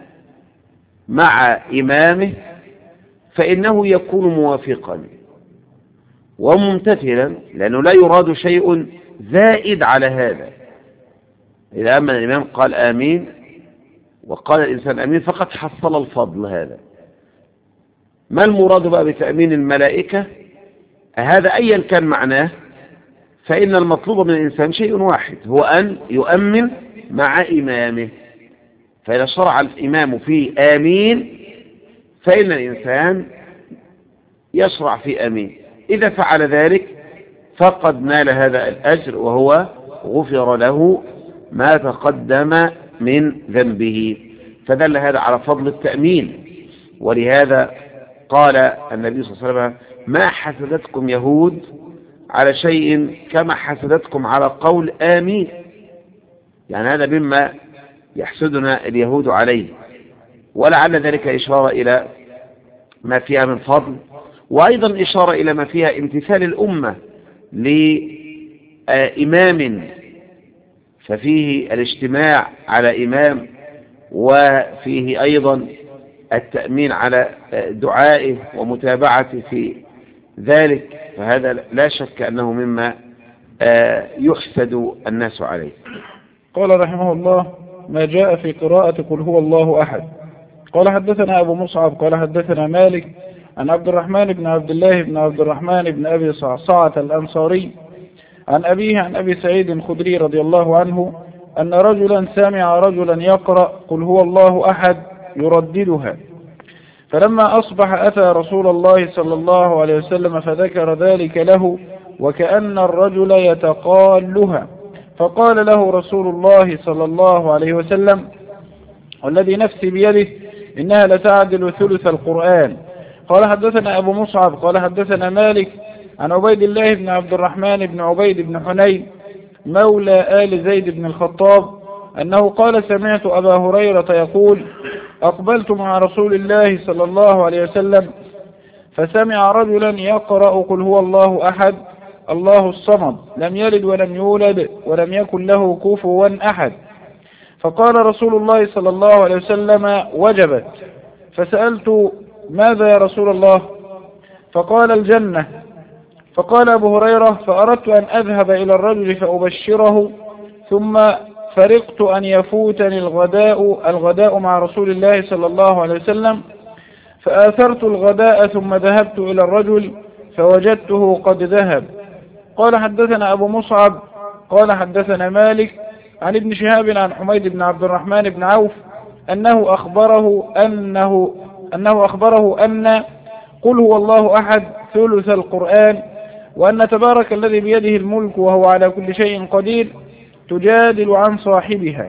مع إمامه فإنه يكون موافقا وممتثلا، لأنه لا يراد شيء زائد على هذا. إذا أمن الإمام قال آمين وقال الإنسان آمين فقد حصل الفضل هذا. ما المراد بقى بتأمين الملائكة؟ هذا أيا كان معناه، فإن المطلوب من الإنسان شيء واحد، هو أن يؤمن مع إمامه. فإذا شرع الإمام في آمين فإن الإنسان يشرع في آمين. إذا فعل ذلك فقد نال هذا الأجر، وهو غفر له ما تقدم من ذنبه. فدل هذا على فضل التأمين. ولهذا قال النبي صلى الله عليه وسلم: ما حسدتكم يهود على شيء كما حسدتكم على قول آمين. يعني هذا مما يحسدنا اليهود عليه، ولعل ذلك إشارة إلى ما فيها من فضل، وأيضا إشارة إلى ما فيها امتثال الأمة لإمام، ففيه الاجتماع على إمام، وفيه أيضا التأمين على دعائه ومتابعته في ذلك. فهذا لا شك أنه مما يحسد الناس عليه. قال رحمه الله: ما جاء في قراءة قل هو الله أحد. قال حدثنا أبو مصعب قال حدثنا مالك عن عبد الرحمن بن عبد الله بن عبد الرحمن بن أبي صعصعة الأنصاري عن أبيه عن أبي سعيد الخدري رضي الله عنه أن رجلا سمع رجلا يقرأ قل هو الله أحد يرددها، فلما أصبح أتى رسول الله صلى الله عليه وسلم فذكر ذلك له وكأن الرجل يتقالها، فقال له رسول الله صلى الله عليه وسلم: والذي نفسي بيده إنها لتعدل ثلث القرآن. قال حدثنا أبو مصعب قال حدثنا مالك عن عبيد الله بن عبد الرحمن بن عبيد بن حنين مولى آل زيد بن الخطاب أنه قال: سمعت أبا هريرة يقول: أقبلت مع رسول الله صلى الله عليه وسلم فسمع رجلا يقرأ قل هو الله أحد الله الصمد لم يلد ولم يولد ولم يكن له كفوا أحد، فقال رسول الله صلى الله عليه وسلم: وجبت. فسألت: ماذا يا رسول الله؟ فقال: الجنة. فقال أبو هريرة: فأردت أن أذهب إلى الرجل فأبشره، ثم فرقت أن يفوتني الغداء مع رسول الله صلى الله عليه وسلم، فآثرت الغداء ثم ذهبت إلى الرجل فوجدته قد ذهب. قال حدثنا أبو مصعب قال حدثنا مالك عن ابن شهاب عن حميد بن عبد الرحمن بن عوف أنه أخبره أن قل هو الله أحد ثلث القرآن، وأن تبارك الذي بيده الملك وهو على كل شيء قدير تجادل عن صاحبها.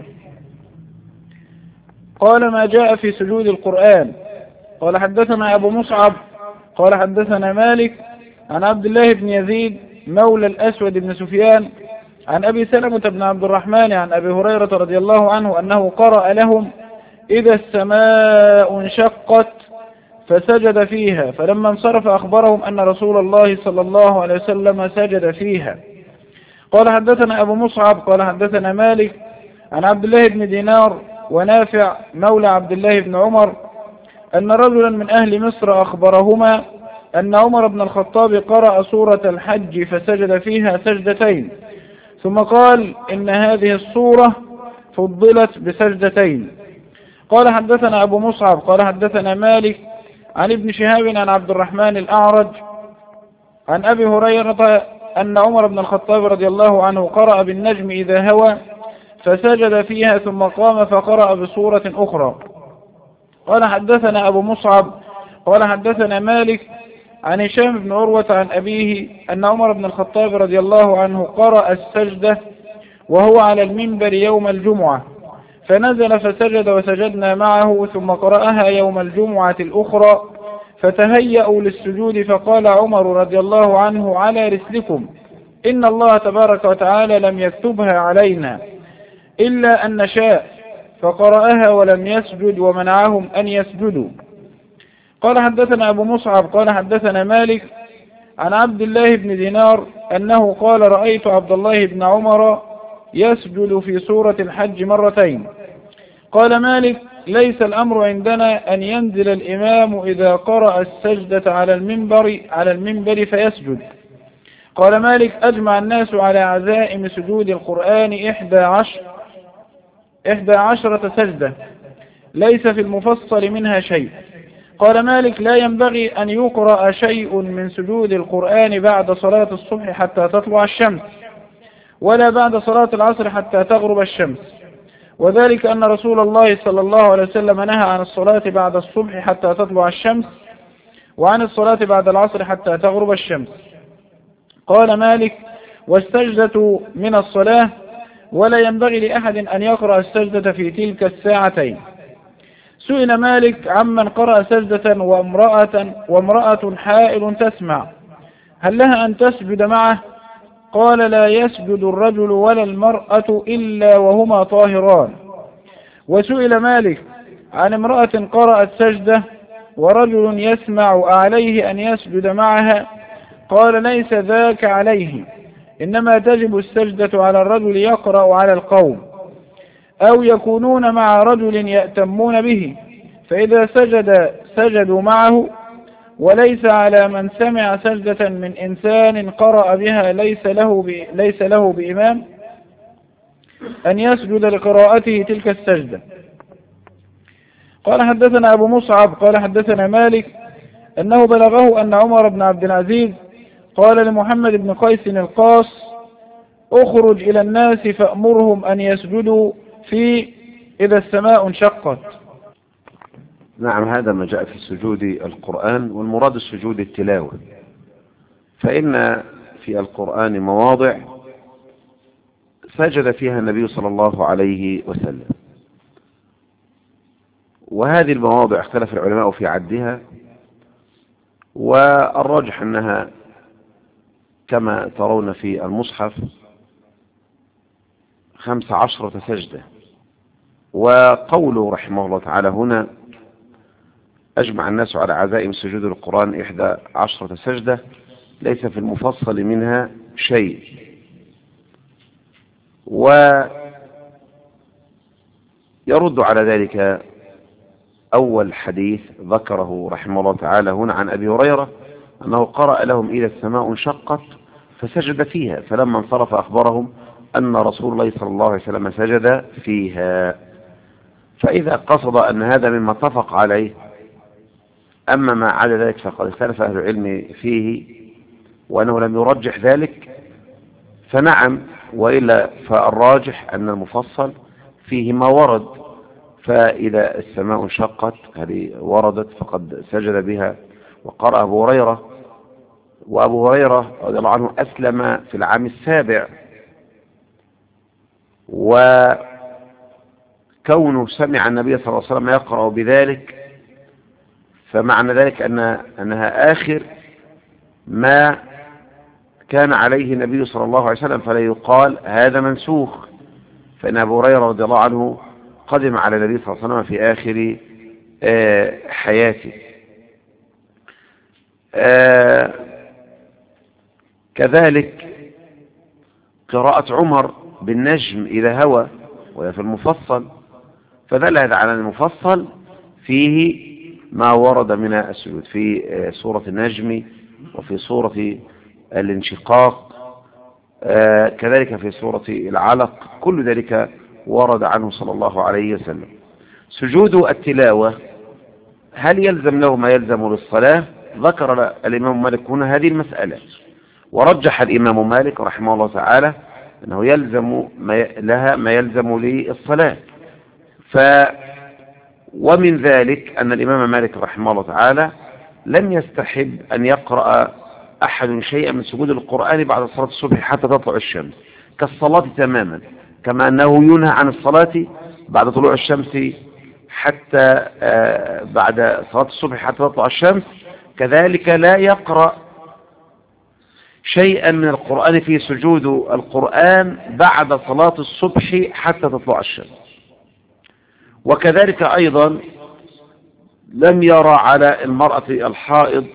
قال: ما جاء في سجود القرآن. قال حدثنا أبو مصعب قال حدثنا مالك عن عبد الله بن يزيد مولى الأسود بن سفيان عن أبي سلمة بن عبد الرحمن عن أبي هريرة رضي الله عنه أنه قرأ لهم: إذا السماء انشقت، فسجد فيها، فلما انصرف أخبرهم أن رسول الله صلى الله عليه وسلم سجد فيها. قال حدثنا أبو مصعب قال حدثنا مالك عن عبد الله بن دينار ونافع مولى عبد الله بن عمر أن رجلا من أهل مصر أخبرهما أن عمر بن الخطاب قرأ سورة الحج فسجد فيها سجدتين، ثم قال: إن هذه السورة فضلت بسجدتين. قال حدثنا أبو مصعب قال حدثنا مالك عن ابن شهاب عن عبد الرحمن الأعرج عن أبي هريرة أن عمر بن الخطاب رضي الله عنه قرأ بالنجم إذا هوى فسجد فيها، ثم قام فقرأ بسورة أخرى. قال حدثنا أبو مصعب قال حدثنا مالك عن هشام بن عروة عن أبيه أن عمر بن الخطاب رضي الله عنه قرأ السجدة وهو على المنبر يوم الجمعة، فنزل فسجد وسجدنا معه، ثم قرأها يوم الجمعة الأخرى فتهيأوا للسجود، فقال عمر رضي الله عنه: على رسلكم، إن الله تبارك وتعالى لم يكتبها علينا إلا أن نشاء. فقرأها ولم يسجد ومنعهم أن يسجدوا. قال حدثنا أبو مصعب قال حدثنا مالك عن عبد الله بن دينار أنه قال رأيت عبد الله بن عمر يسجد في سورة الحج مرتين. قال مالك ليس الأمر عندنا أن ينزل الإمام إذا قرأ السجدة على المنبر فيسجد. قال مالك أجمع الناس على عزائم سجود القرآن 11 سجدة ليس في المفصل منها شيء. قال مالك لا ينبغي أن يقرأ شيء من سجود القرآن بعد صلاة الصبح حتى تطلع الشمس ولا بعد صلاة العصر حتى تغرب الشمس، وذلك أن رسول الله صلى الله عليه وسلم نهى عن الصلاة بعد الصبح حتى تطلع الشمس وعن الصلاة بعد العصر حتى تغرب الشمس. قال مالك والسجدة من الصلاة ولا ينبغي لأحد أن يقرأ السجدة في تلك الساعتين. سئل مالك عمن قرأ سجدة وامرأة حائل تسمع هل لها أن تسجد معه؟ قال لا يسجد الرجل ولا المرأة إلا وهما طاهران. وسئل مالك عن امرأة قرأت سجدة ورجل يسمع عليه أن يسجد معها؟ قال ليس ذاك عليه، إنما تجب السجدة على الرجل يقرأ على القوم أو يكونون مع رجل يأتمون به، فإذا سجد سجدوا معه، وليس على من سمع سجدة من إنسان قرأ بها ليس له بإمام أن يسجد لقراءته تلك السجدة. قال حدثنا أبو مصعب قال حدثنا مالك أنه بلغه أن عمر بن عبد العزيز قال لمحمد بن قيس القاص اخرج إلى الناس فأمرهم أن يسجدوا في إذا السماء انشقت. نعم، هذا ما جاء في سجود القرآن، والمراد السجود التلاوة، فإن في القرآن مواضع سجد فيها النبي صلى الله عليه وسلم، وهذه المواضع اختلف العلماء في عدها، والراجح أنها كما ترون في المصحف 15 سجدة. وقوله رحمه الله تعالى هنا أجمع الناس على عزائم سجود القرآن 11 سجدة ليس في المفصل منها شيء. ويرد على ذلك أول حديث ذكره رحمه الله تعالى هنا عن أبي هريرة أنه قرأ لهم إذا السماء انشقت فسجد فيها، فلما انصرف أخبرهم أن رسول الله صلى الله عليه وسلم سجد فيها. فإذا قصد أن هذا مما اتفق عليه، أما ما عدا ذلك فقد اختلف أهل العلم فيه وأنه لم يرجح ذلك فنعم، وإلا فالراجح أن المفصل فيه ما ورد. فإذا السماء انشقت هذه وردت فقد سجد بها وقرأ أبو هريرة، وأبو هريرة رضي الله عنه أسلم في العام 7، وكونه سمع النبي صلى الله عليه وسلم يقرأ بذلك فمعنى ذلك أنها آخر ما كان عليه النبي صلى الله عليه وسلم، فلا يقال هذا منسوخ، فإن أبو هريرة رضي الله عنه قدم على النبي صلى الله عليه وسلم في آخر حياته. كذلك قراءة عمر بالنجم إذا هوى وهي في المفصل، فدل هذا على المفصل فيه ما ورد من السجود في سورة النجم وفي سورة الانشقاق، كذلك في سورة العلق، كل ذلك ورد عنه صلى الله عليه وسلم. سجود التلاوة هل يلزم له ما يلزم للصلاة؟ ذكر الإمام مالك هنا هذه المسألة، ورجح الإمام مالك رحمه الله تعالى أنه يلزم لها ما يلزم للصلاة. ومن ذلك أن الإمام مالك رحمه الله تعالى لم يستحب أن يقرأ أحد شيئا من سجود القرآن بعد صلاة الصبح حتى تطلع الشمس كالصلاة تماما، كما أنه ينهى عن الصلاة بعد طلوع الشمس حتى بعد صلاة الصبح حتى تطلع الشمس، كذلك لا يقرأ شيئا من القرآن في سجود القرآن بعد صلاة الصبح حتى تطلع الشمس. وكذلك أيضا لم يرى على المرأة الحائض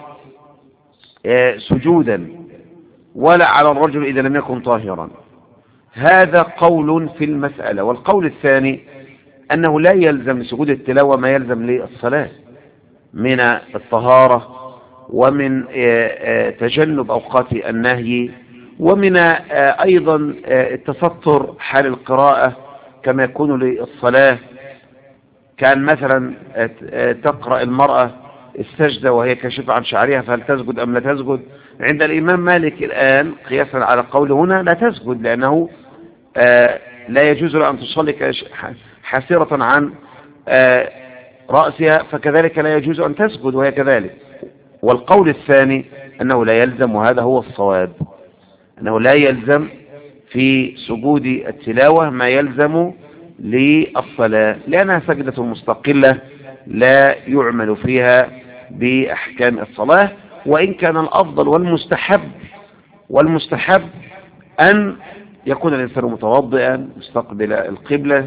سجودا ولا على الرجل إذا لم يكن طاهرا. هذا قول في المسألة. والقول الثاني أنه لا يلزم سجود التلاوة ما يلزم للصلاة من الطهارة ومن تجنب أوقات النهي ومن أيضا التستر حال القراءة كما يكون للصلاة. كان مثلا تقرأ المرأة السجدة وهي كاشفة عن شعرها فهل تسجد أم لا تسجد؟ عند الإمام مالك الآن قياسا على قول هنا لا تسجد، لأنه لا يجوز لها أن تصلي حاسرة عن رأسها، فكذلك لا يجوز أن تسجد وهي كذلك. والقول الثاني أنه لا يلزم، وهذا هو الصواب، أنه لا يلزم في سجود التلاوة ما يلزم للصلاة، لأنها سجدة مستقلة لا يعمل فيها بأحكام الصلاة. وإن كان الأفضل والمستحب أن يكون الإنسان متوضئا مستقبل القبلة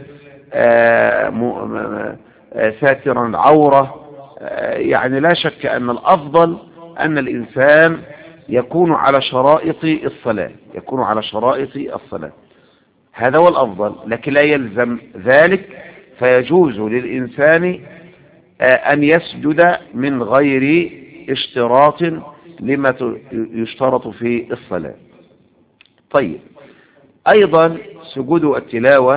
ساترا العورة. يعني لا شك أن الأفضل أن الإنسان يكون على شرائط الصلاة، هذا هو الأفضل، لكن لا يلزم ذلك، فيجوز للإنسان أن يسجد من غير اشتراط لما يشترط في الصلاة. طيب، أيضا سجود التلاوة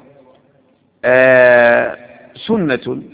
سنة،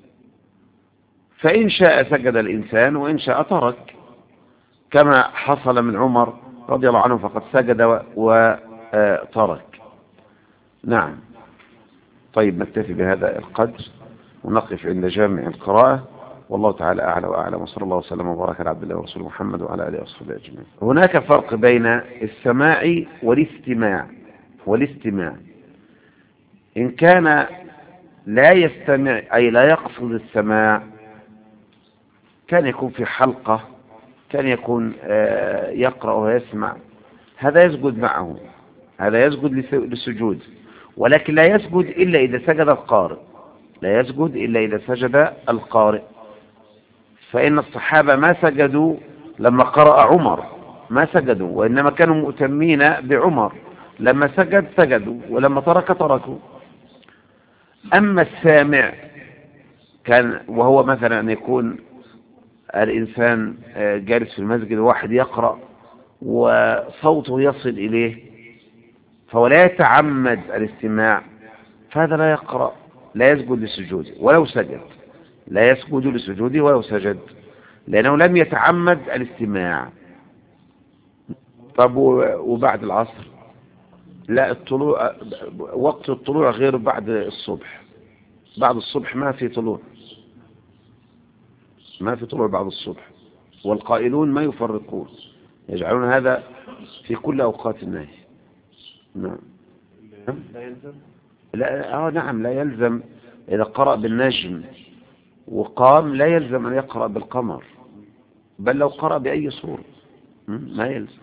فإن شاء سجد الإنسان وإن شاء ترك، كما حصل من عمر رضي الله عنه فقد سجد وترك. نعم. طيب، نكتفي بهذا القدر ونقف عند جامع القراءة، والله تعالى أعلى وأعلم، وصلى الله وسلم وبارك على عبد الله ورسوله محمد وعلى آله وصحبه أجمعين. هناك فرق بين السماع والاستماع. إن كان لا يستمع أي لا يقصد السماع، كان يكون في حلقة، كان يكون يقرأ ويسمع، هذا يسجد معه، هذا يسجد للسجود، ولكن لا يسجد إلا إذا سجد القارئ. فإن الصحابة ما سجدوا لما قرأ عمر، ما سجدوا، وإنما كانوا مؤتمين بعمر، لما سجد سجدوا ولما ترك تركوا. أما السامع كان وهو مثلا أن يكون الإنسان جالس في المسجد وواحد يقرأ وصوته يصل إليه فهو لا يتعمد الاستماع، فهذا لا يقرأ، لا يسجد للسجود ولو سجد، لا يسجد لسجوده ولو سجد، لأنه لم يتعمد الاستماع. طب وبعد العصر؟ لا، الطلوع وقت الطلوع غير بعد الصبح. بعد الصبح ما في طلوع بعد الصبح، والقائلون ما يفرقون، يجعلون هذا في كل أوقات النهي. نعم. لا يلزم. نعم، لا يلزم. إذا قرأ بالنجم وقام لا يلزم أن يقرأ بالقمر، بل لو قرأ بأي صورة ما يلزم.